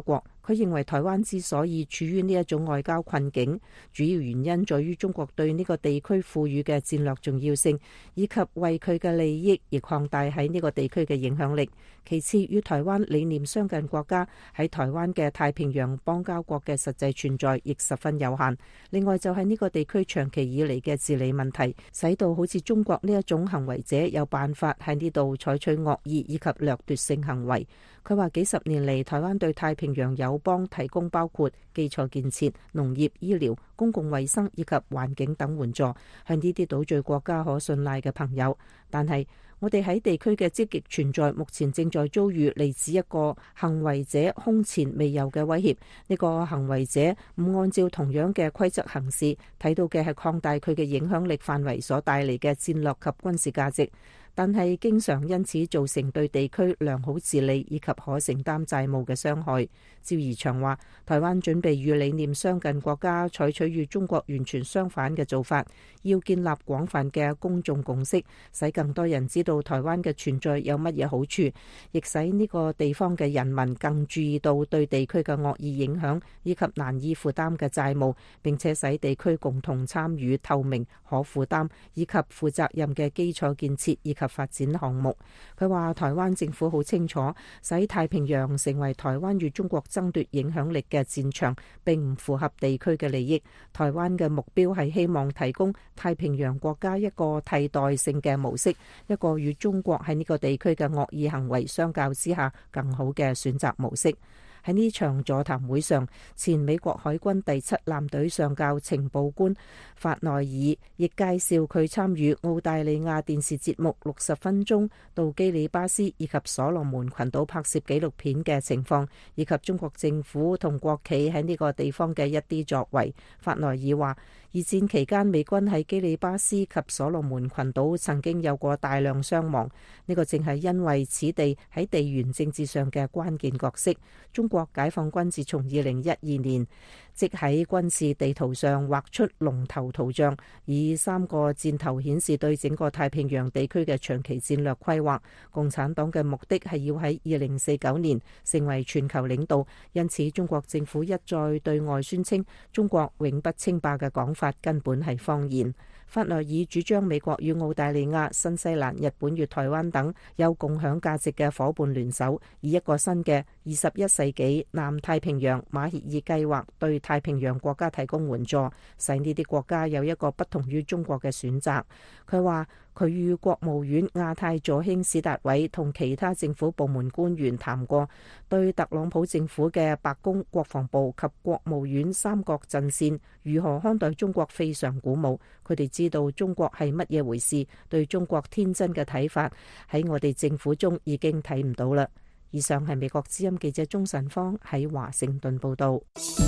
佢認為台灣之所以處於呢一種外交困境，主要原因在於中國對呢個地區賦予嘅戰略重要性，以及為佢嘅利益而擴大喺呢個地區嘅影響力。其次，與台灣理念相近國家喺台灣嘅太平洋邦交國嘅實際存在亦十分有限。另外就係呢個地區長期以嚟嘅治理問題，使到好似中國呢一種行為者有辦法喺呢度採取惡意以及掠奪性行為。佢話幾十年嚟，台灣對太平洋友邦提供包括基礎建設、農業、醫療、公共衛生以及環境等援助，向呢啲島嶼國家可信賴嘅朋友。但係我哋喺地區嘅積極存在，目前正在遭遇嚟自一個行為者空前未有嘅威脅。呢個行為者唔按照同樣嘅規則行事，睇到嘅係擴大佢嘅影響力範圍所帶嚟嘅戰略及軍事價值，但係經常因此造成對地區良好治理以及可承擔債務嘅傷害。趙怡翔話，台灣準備與理念相近國家採取與中國完全相反嘅做法，要建立廣泛嘅公眾共識，使更多人知道台灣嘅存在有乜嘢好處，亦使呢個地方嘅人民更注意到對地區嘅惡意影響以及難以負擔嘅債務，並且使地區共同參與透明、可負擔以及負責任嘅基礎建設以及發展項目。佢話台灣政府好清楚，使太平洋成為台灣與中國爭奪影響力嘅戰場，並唔符合地區嘅利益。台灣嘅目標係希望提供太平洋國家一個替代性嘅模式，一個與中國喺呢個地區嘅惡意行為相較之下更好嘅選擇模式。喺呢場座談會上，前美國海軍第七艦隊上校情報官法內爾亦介紹佢參與澳大利亞電視節目六十分鐘到基里巴斯以及所羅門群島拍攝紀錄片嘅情況，以及中國政府同國企喺呢個地方嘅一啲作為。法內爾話，二戰期間美軍喺基里巴斯及所羅門群島曾經有過大量傷亡，呢個正係因為此地喺地緣政治上嘅關鍵角色。中國解放軍自從二零一二年即喺軍事地圖上畫出龍頭圖像，以三個箭頭顯示對整個太平洋地區嘅長期戰略規劃。共產黨嘅目的係要喺二零四九年成為全球領導，因此中國政府一再對外宣稱中國永不稱霸嘅講法根本係謊言。法內爾主張美國與澳大利亞、新西蘭、日本與台灣等有共享價值嘅伙伴聯手，以一個新嘅二十一世紀南太平洋馬歇爾計劃對太平洋國家提供援助，使呢啲國家有一個不同於中國嘅選擇。佢話佢與國務院亞太助卿史達偉同其他政府部門官員談過，對特朗普政府嘅白宮、國防部及國務院三角陣線如何看待中國非常鼓舞。佢哋知道中國係乜嘢回事，對中國天真嘅睇法喺我哋政府中已經睇唔到啦。以上係美國之音記者鍾晨芳喺華盛頓報道。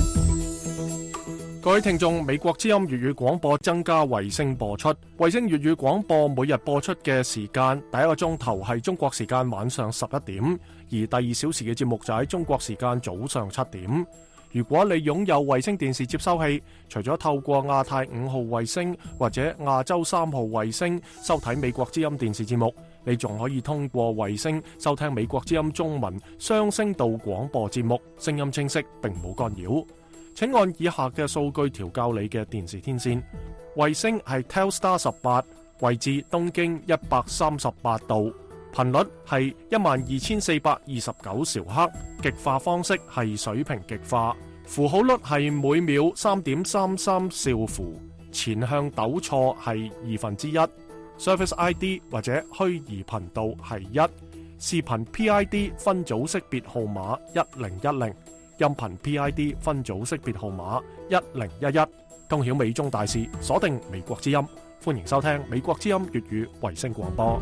各位聽眾，美國之音粵語廣播增加衛星播出，衛星粵語廣播每日播出嘅時間，第一個鐘頭係中國時間晚上十一點，而第二小時嘅節目就喺中國時間早上七點。如果你擁有衛星電視接收器，除咗透過亞太五號衛星或者亞洲三號衛星收睇美國之音電視節目，你仲可以通過衛星收聽美國之音中文雙聲道廣播節目，聲音清晰並冇干擾。請按以下嘅數據調校你嘅電視天線。衛星係 Telstar 十八，位置東經一百三十八度，頻率係一萬二千四百二十九兆赫，極化方式係水平極化，符號率係每秒三點三三兆符，前向抖錯係二分之一，Service I D 或者虛擬頻道係一，視頻 P I D 分組識別號碼一零一零。音頻 P I D 分組識別號碼一零一一，通曉美中大事，鎖定美國之音，歡迎收聽美國之音粵語衛星廣播。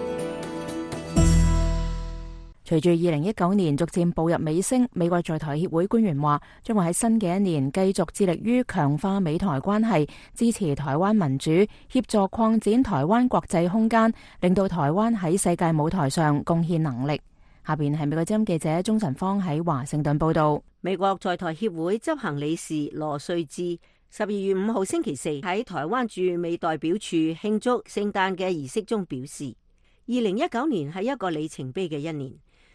隨住二零一九年逐漸步入尾聲，美國在台協會官員話，將會喺新嘅一年繼續致力於強化美台關係，支持台灣民主，協助擴展台灣國際空間，令到台灣喺世界舞台上貢獻能力。下邊係美國之音記者鍾晨芳喺華盛頓報道。 美國在台協會執行理事羅瑞智十二月五號星期四喺台灣駐美代表處慶祝聖誕嘅儀式中表示，二零一九年係一個里程碑嘅一年。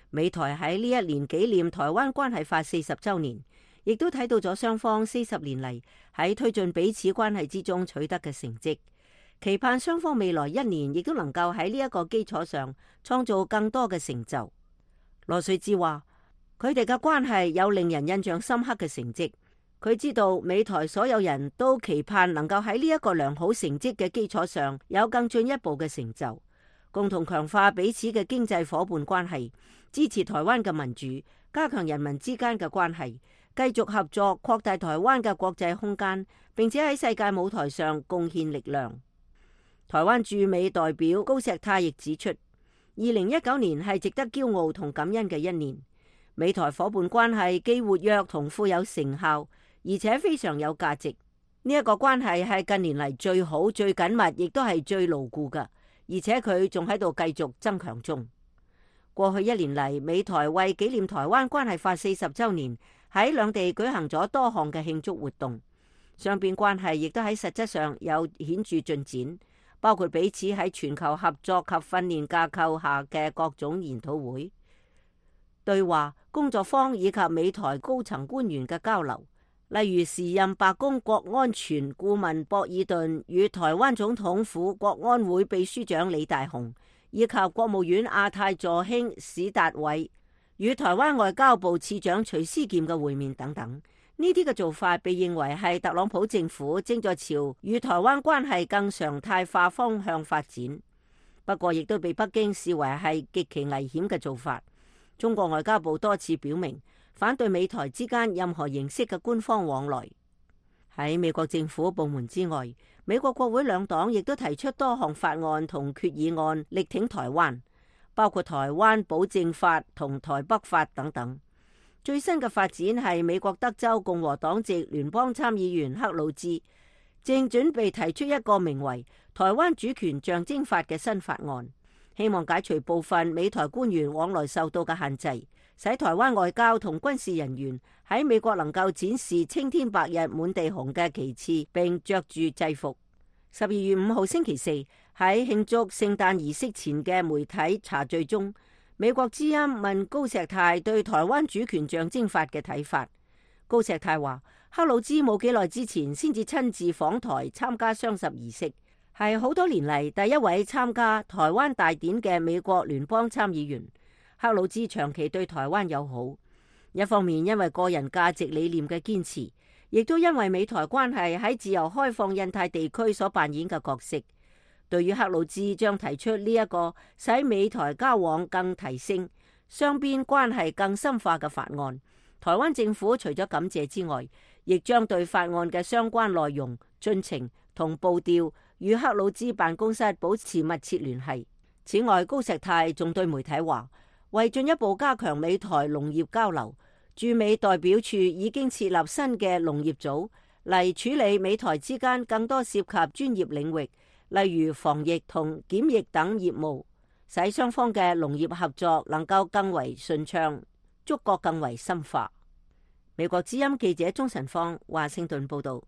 美台喺呢一年紀念台灣關係法四十週年，亦都睇到咗雙方四十年嚟喺推進彼此關係之中取得嘅成績，期盼雙方未來一年亦都能夠喺呢一個基礎上創造更多嘅成就。羅瑞智話：佢哋嘅關係有令人印象深刻嘅成績。佢知道美台所有人都期盼能夠喺呢一個良好成績嘅基礎上有更進一步嘅成就，共同強化彼此嘅經濟夥伴關係，支持台灣嘅民主，加強人民之間嘅關係，繼續合作擴大台灣嘅國際空間，並且喺世界舞台上貢獻力量。台灣駐美代表高石泰亦指出，二零一九年係值得驕傲同感恩嘅一年，美台夥伴關係既活躍同富有成效，而且非常有價值。呢一個關係係近年嚟最好、最緊密，亦都係最牢固嘅，而且佢仲喺度繼續增強中。過去一年嚟，美台為紀念台灣關係法四十週年，喺兩地舉行咗多項嘅慶祝活動，雙邊關係亦都喺實質上有顯著進展，包括彼此喺全球合作及訓練架構下嘅各種研討會、對話、工作坊以及美台高層官員嘅交流。例如時任白宮國安全顧問博爾頓與台灣總統府國安會秘書長李大雄，以及國務院亞太助卿史達偉與台灣外交部次長徐思儉嘅會面等等，呢啲嘅做法被認為係特朗普政府正在朝與台灣關係更常態化方向發展。不過，亦都被北京視為係極其危險嘅做法。中國外交部多次表明，反對美台之間任何形式嘅官方往來。喺美國政府部門之外，美國國會兩黨亦都提出多項法案同決議案力挺台灣，包括台灣保證法同台北法等等。最新嘅發展係美國德州共和黨籍聯邦參議員克魯茲正準備提出一個名為《台灣主權象徵法》嘅新法案，希望解除部分美台官員往來受到嘅限制，使台灣外交同軍事人員喺美國能夠展示青天白日滿地紅嘅旗幟，並着住制服。十二月五號星期四喺慶祝聖誕儀式前嘅媒體茶敘中，美國之音問高石泰對台灣主權象徵法嘅睇法。高石泰話：克魯茲冇幾耐之前先至親自訪台參加雙十儀式，係好多年嚟第一位參加台灣大典嘅美國聯邦參議員。克魯茲長期對台灣友好，一方面因為個人價值理念嘅堅持，亦都因為美台關係喺自由開放印太地區所扮演嘅角色。對於克魯茲將提出呢一個使美台交往更提升、雙邊關係更深化嘅法案，台灣政府除咗感謝之外，亦將對法案嘅相關內容、進程同步調與克魯茲辦公室保持密切聯繫。此外，高石泰仲對媒體話，為進一步加強美台農業交流，駐美代表處已經設立新嘅農業組嚟處理美台之間更多涉及專業領域，例如防疫同檢疫等業務，使雙方嘅農業合作能夠更為順暢，觸覺更為深化。美國之音記者鍾晨芳華盛頓報道。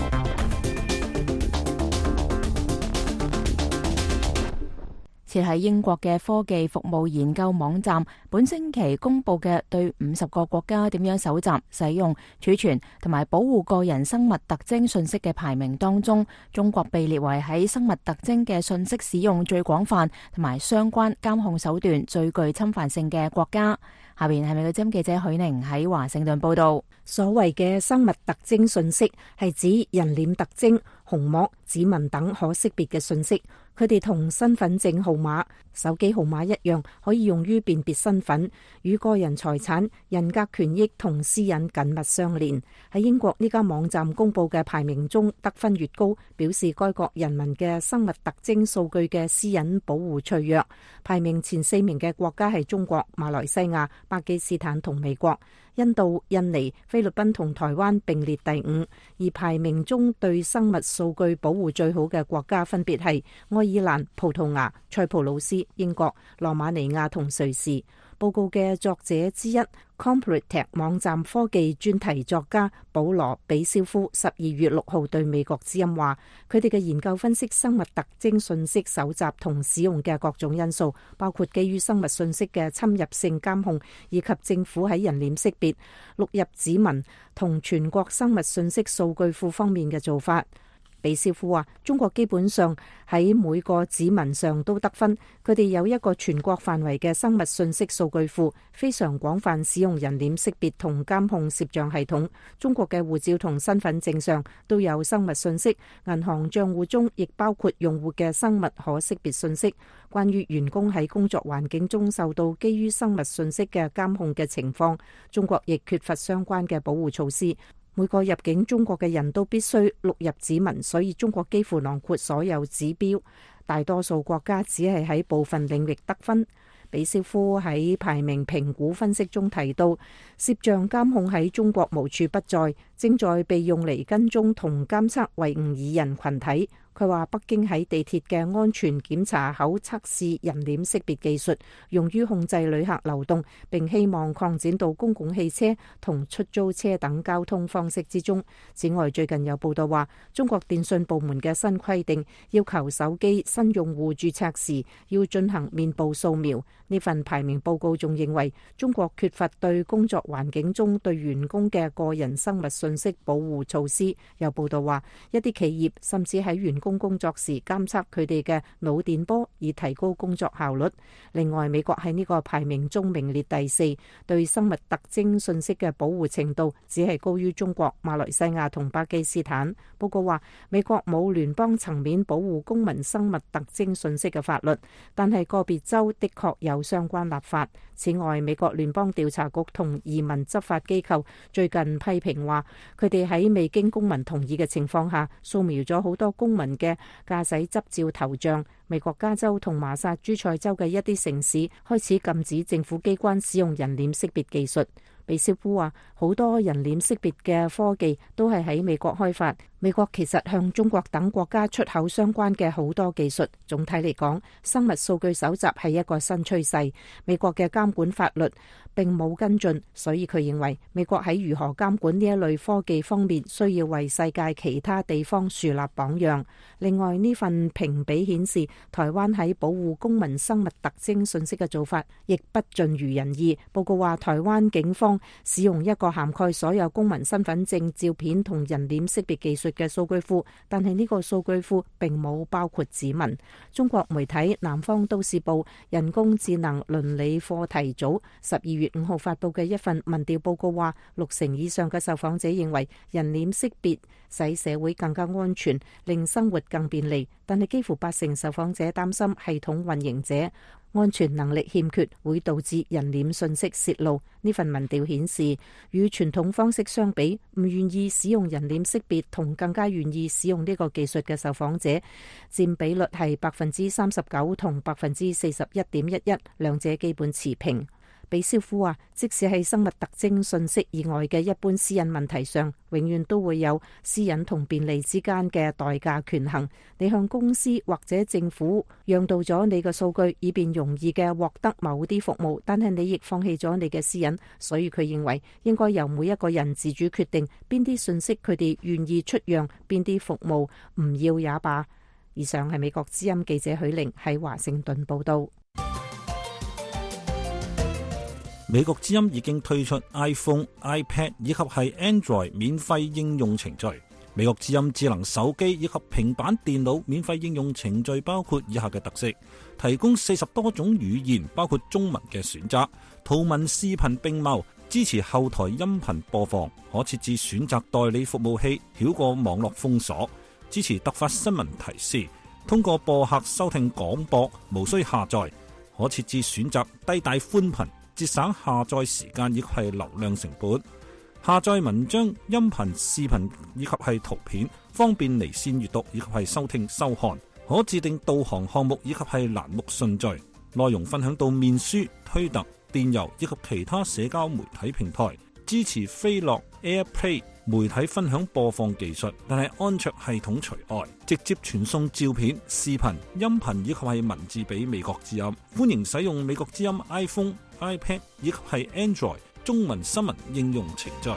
設喺英國嘅科技服務研究網站本星期公布嘅對五十個國家點樣搜集、使用、儲存同埋保護個人生物特徵信息嘅排名當中，中國被列為喺生物特徵嘅信息使用最廣泛同埋相關監控手段最具侵犯性嘅國家。下邊係美國之音記者許寧喺華盛頓報道。 所謂嘅生物特徵信息係指人臉特徵、虹膜、指紋等可識別嘅信息，佢哋同身份證號碼、手機號碼一樣，可以用於辨別身份，與個人財產、人格權益同私隱緊密相連。喺英國呢間網站公布嘅排名中，得分越高，表示該國人民嘅生物特徵數據嘅私隱保護脆弱。排名前四名嘅國家係中國、馬來西亞、巴基斯坦同美國。印度、印尼、菲律賓同台灣並列第五，而排名中對生物數據保護最好嘅國家分別係愛爾蘭、葡萄牙、塞浦路斯、英國、羅馬尼亞同瑞士。 報告嘅作者之一 Completek 網站科技專題作家保羅比肖夫十二月六號對美國之音話，佢哋嘅研究分析生物特徵信息搜集同使用嘅各種因素，包括基於生物信息嘅侵入性監控，以及政府喺人臉識別、錄入指紋同全國生物信息數據庫方面嘅做法。比肖夫話：中國基本上喺每個指紋上都得分，佢哋有一個全國範圍嘅生物信息數據庫，非常廣泛使用人臉識別同監控攝像系統。中國嘅護照同身份證上都有生物信息，銀行賬戶中亦包括用戶嘅生物可識別信息。關於員工喺工作環境中受到基於生物信息嘅監控嘅情況，中國亦缺乏相關嘅保護措施。每個入境中國嘅人都必須錄入指紋，所以中國幾乎囊括所有指標。大多數國家只係喺部分領域得分。比肖夫喺排名評估分析中提到，攝像監控喺中國無處不在，正在被用嚟跟蹤同監測維吾爾人群體。佢話北京喺地鐵嘅安全檢查口測試人臉識別技術，用於控制旅客流動，並希望擴展到公共汽車同出租車等交通方式之中。此外，最近有報道話，中國電信部門嘅新規定要求手機新用戶註冊時要進行面部掃描。呢份排名報告仲認為，中國缺乏對工作環境中對員工嘅個人生物信息保護措施。有報道話，一啲企業甚至喺員工工作時監測佢哋嘅腦電波，以提高工作效率。另外，美國喺呢個排名中名列第四，對生物特徵信息嘅保護程度只係高於中國、馬來西亞同巴基斯坦。報告話，美國冇聯邦層面保護公民生物特徵信息嘅法律，但係個別州的確有相關立法。此外，美國聯邦調查局同移民執法機構最近批評話，佢哋喺未經公民同意嘅情況下，掃描咗好多公民嘅駕駛執照頭像。美國加州同麻薩諸塞州嘅一啲城市開始禁止政府機關使用人臉識別技術。比肖夫話，好多人臉識別嘅科技都係喺美國開發。美國其實向中國等國家出口相關嘅好多技術。總體嚟講，生物數據搜集係一個新趨勢。美國嘅監管法律並冇跟進，所以佢認為美國喺如何監管呢一類科技方面，需要為世界其他地方樹立榜樣。另外，呢份評比顯示，台灣喺保護公民生物特徵信息嘅做法亦不盡如人意。報告話，台灣警方使用一個涵蓋所有公民身份證、照片同人臉識別技術嘅數據庫，但係呢個數據庫並冇包括指紋。中國媒體南方都市報人工智能倫理課題組十二月五號發佈嘅一份民調報告話，六成以上嘅受訪者認為人臉識別使社會更加安全，令生活更便利，但係幾乎八成受訪者擔心系統運營者安全能力欠缺，會導致人臉信息泄露。呢份民調顯示，與傳統方式相比，唔願意使用人臉識別同更加願意使用呢個技術嘅受訪者佔比率係百分之三十九同百分之四十一點一一，兩者基本持平。比肖夫話，即使係生物特徵信息以外嘅一般私隱問題上，永遠都會有私隱同便利之間嘅代價權衡。你向公司或者政府讓渡咗你嘅數據，以便容易嘅獲得某啲服務，但係你亦放棄咗你嘅私隱，所以佢認為應該由每一個人自主決定邊啲信息佢哋願意出讓，邊啲服務唔要也罷。以上係美國之音記者許玲喺華盛頓報道。 美國之音已經推出 iPhone、iPad 以及係 Android 免費應用程序。美國之音智能手機以及平板電腦免費應用程序包括以下嘅特色：提供四十多種語言，包括中文嘅選擇，圖文視頻並茂，支持後台音頻播放，可設置選擇代理服務器，繞過網絡封鎖，支持突發新聞提示，通過播客收聽廣播，無需下載，可設置選擇低帶寬頻，節省下載時間以及係流量成本，下載文章、音頻、視頻以及係圖片，方便離線閱讀以及係收聽收看，可自定導航項目以及係欄目順序，內容分享到面書、推特、電郵以及其他社交媒體平台，支持飛樂、AirPlay、 媒體分享播放技術，但係安卓系統除外，直接傳送照片、視頻、音頻以及係文字俾美國之音。歡迎使用美國之音 iPhone、iPad 以及係 Android 中文新聞應用程序。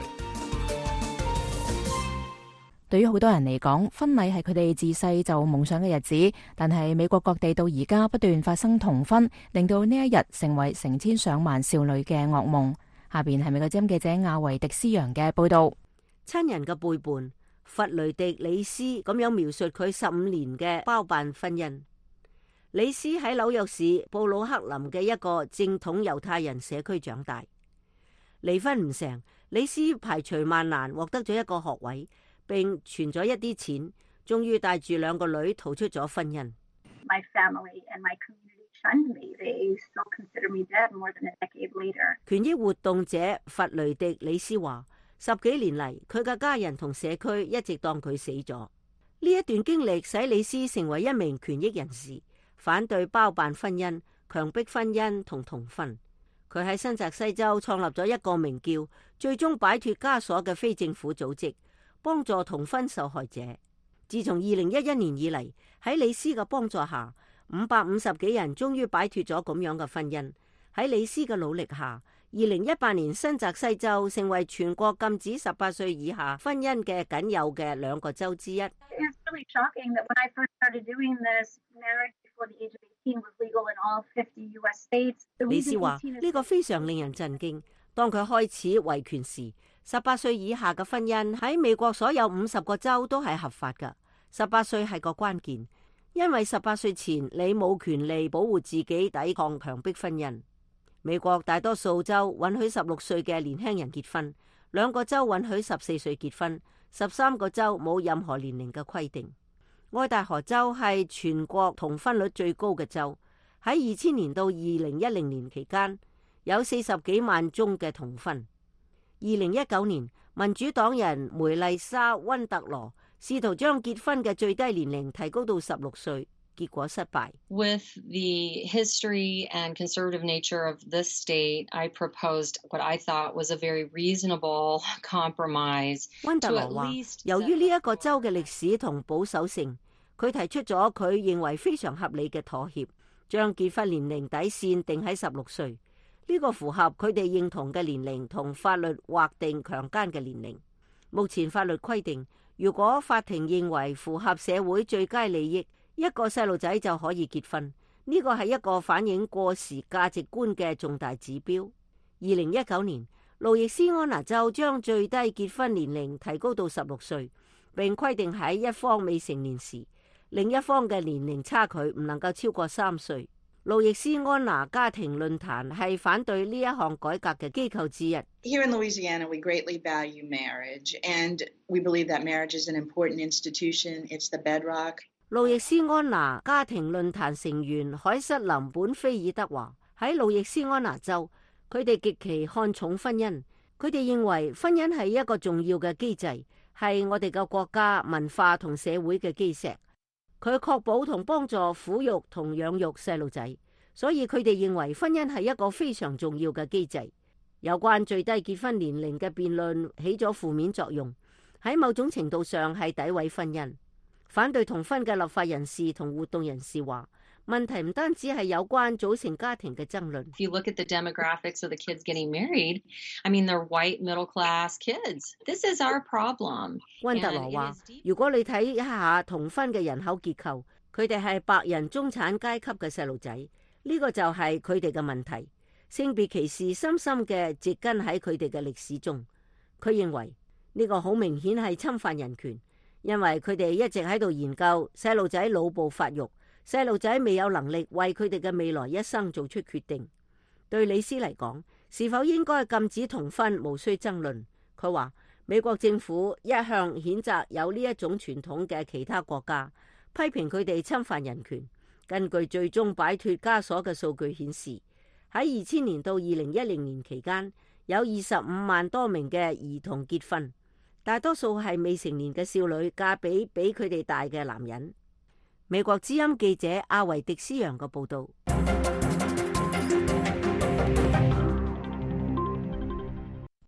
對於好多人嚟講，婚禮係佢哋自細就夢想嘅日子，但係美國各地到而家不斷發生童婚，令到呢一日成為成千上萬少女嘅噩夢。下邊係美國之音記者亞維迪斯揚嘅報道。 親人嘅背叛，弗雷迪里斯咁樣描述佢十五年嘅包辦婚姻。里斯喺紐約市布魯克林嘅一個正統猶太人社區長大，離婚唔成，里斯排除萬難獲得咗一個學位，並存咗一啲錢，終於帶住兩個女逃出咗婚姻。 My family and my community shunned me. They still consider me dead more than a decade later. 權益活動者弗雷迪里斯話，十幾年嚟，佢嘅家人同社區一直當佢死咗。呢一段經歷使里斯成為一名權益人士，反對包辦婚姻、強迫婚姻同童婚。佢喺新澤西州創立咗一個名叫最終擺脫枷鎖嘅非政府組織，幫助童婚受害者。自從二零一一年以嚟，喺里斯嘅幫助下，五百五十幾人終於擺脫咗咁樣嘅婚姻。喺里斯嘅努力下，二零一八年新澤西州成為全國禁止十八歲以下婚姻嘅僅有嘅兩個州之一。 It's really shocking that when I first started doing this, marriage before the age of eighteen was legal in all fifty U S states. 里斯話呢個非常令人震驚。當佢開始維權時，十八歲以下嘅婚姻喺美國所有五十個州都係合法㗎。十八歲係個關鍵，因為十八歲前你冇權利保護自己抵抗強迫婚姻。美國大多數州允許十六歲嘅年輕人結婚，兩個州允許十四歲結婚，十三個州冇任何年齡嘅規定。愛達荷州係全國童婚率最高嘅州，喺二千年到二零一零年期間有四十幾萬宗嘅童婚。二零一九年，民主黨人梅麗莎溫特羅試圖將結婚嘅最低年齡提高到十六歲，結果失敗。 With the history and conservative nature of this state, I proposed what I thought was a very reasonable compromise. 溫特羅話，由於呢一個州嘅歷史同保守性，佢提出咗佢認為非常合理嘅妥協，將結婚年齡底線定喺十六歲。呢個符合佢哋認同嘅年齡同法律劃定強姦嘅年齡。目前法律規定，如果法庭認為符合社會最佳利益，一個細路仔就可以結婚。呢個係一個反映過時價值觀嘅重大指標。二零一九年，路易斯安那州將最低結婚年齡提高到十六歲，並規定喺一方未成年時，另一方嘅年齡差距唔能夠超過三歲。路易斯安那家庭論壇係反對呢一項改革嘅機構之一。 Here in Louisiana, we greatly value marriage, and we believe that marriage is an important institution. It's the bedrock. 路易斯安那家庭論壇成員海瑟琳本菲爾德話：喺路易斯安那州，佢哋極其看重婚姻。佢哋認為婚姻係一個重要嘅機制，係我哋嘅國家文化同社會嘅基石。佢確保同幫助撫育同養育細路仔，所以佢哋認為婚姻係一個非常重要嘅機制。有關最低結婚年齡嘅辯論起咗負面作用，喺某種程度上係詆毀婚姻。反對同婚嘅立法人士同活動人士話，問題唔單止係有關組成家庭嘅爭論。 If you look at the demographics of the kids getting married, I mean, they're white middle class kids. This is our problem. 溫特羅話，如果你睇一下同婚嘅人口結構，佢哋係白人中產階級嘅細路仔，呢個就係佢哋嘅問題。性別歧視深深嘅植根喺佢哋嘅歷史中。佢認為呢個好明顯係侵犯人權，因為佢哋一直喺度研究細路仔腦部發育。細路仔未有能力為佢哋嘅未來一生做出決定。對李斯嚟講，是否應該禁止童婚無需爭論。佢話美國政府一向譴責有呢一種傳統嘅其他國家，批評佢哋侵犯人權。根據最終擺脫枷鎖嘅數據顯示，喺二千年到二零一零年期間，有二十五萬多名嘅兒童結婚，大多數係未成年嘅少女嫁俾比佢哋大嘅男人。美國之音記者阿維迪斯揚嘅報道。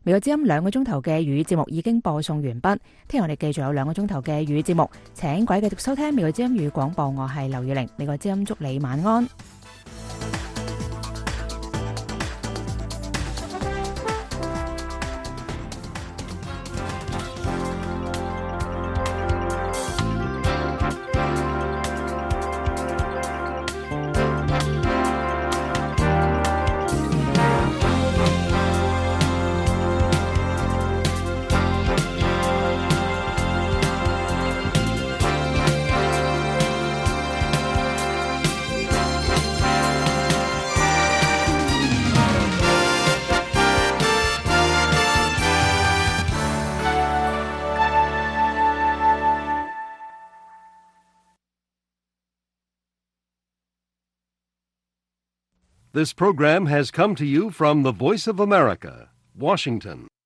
美國之音兩個鐘頭嘅粵語節目已經播送完畢，聽日我哋繼續有兩個鐘頭嘅粵語節目，請各位繼續收聽美國之音粵語廣播，我係劉月玲，美國之音祝你晚安。 This program has come to you from the Voice of America, Washington.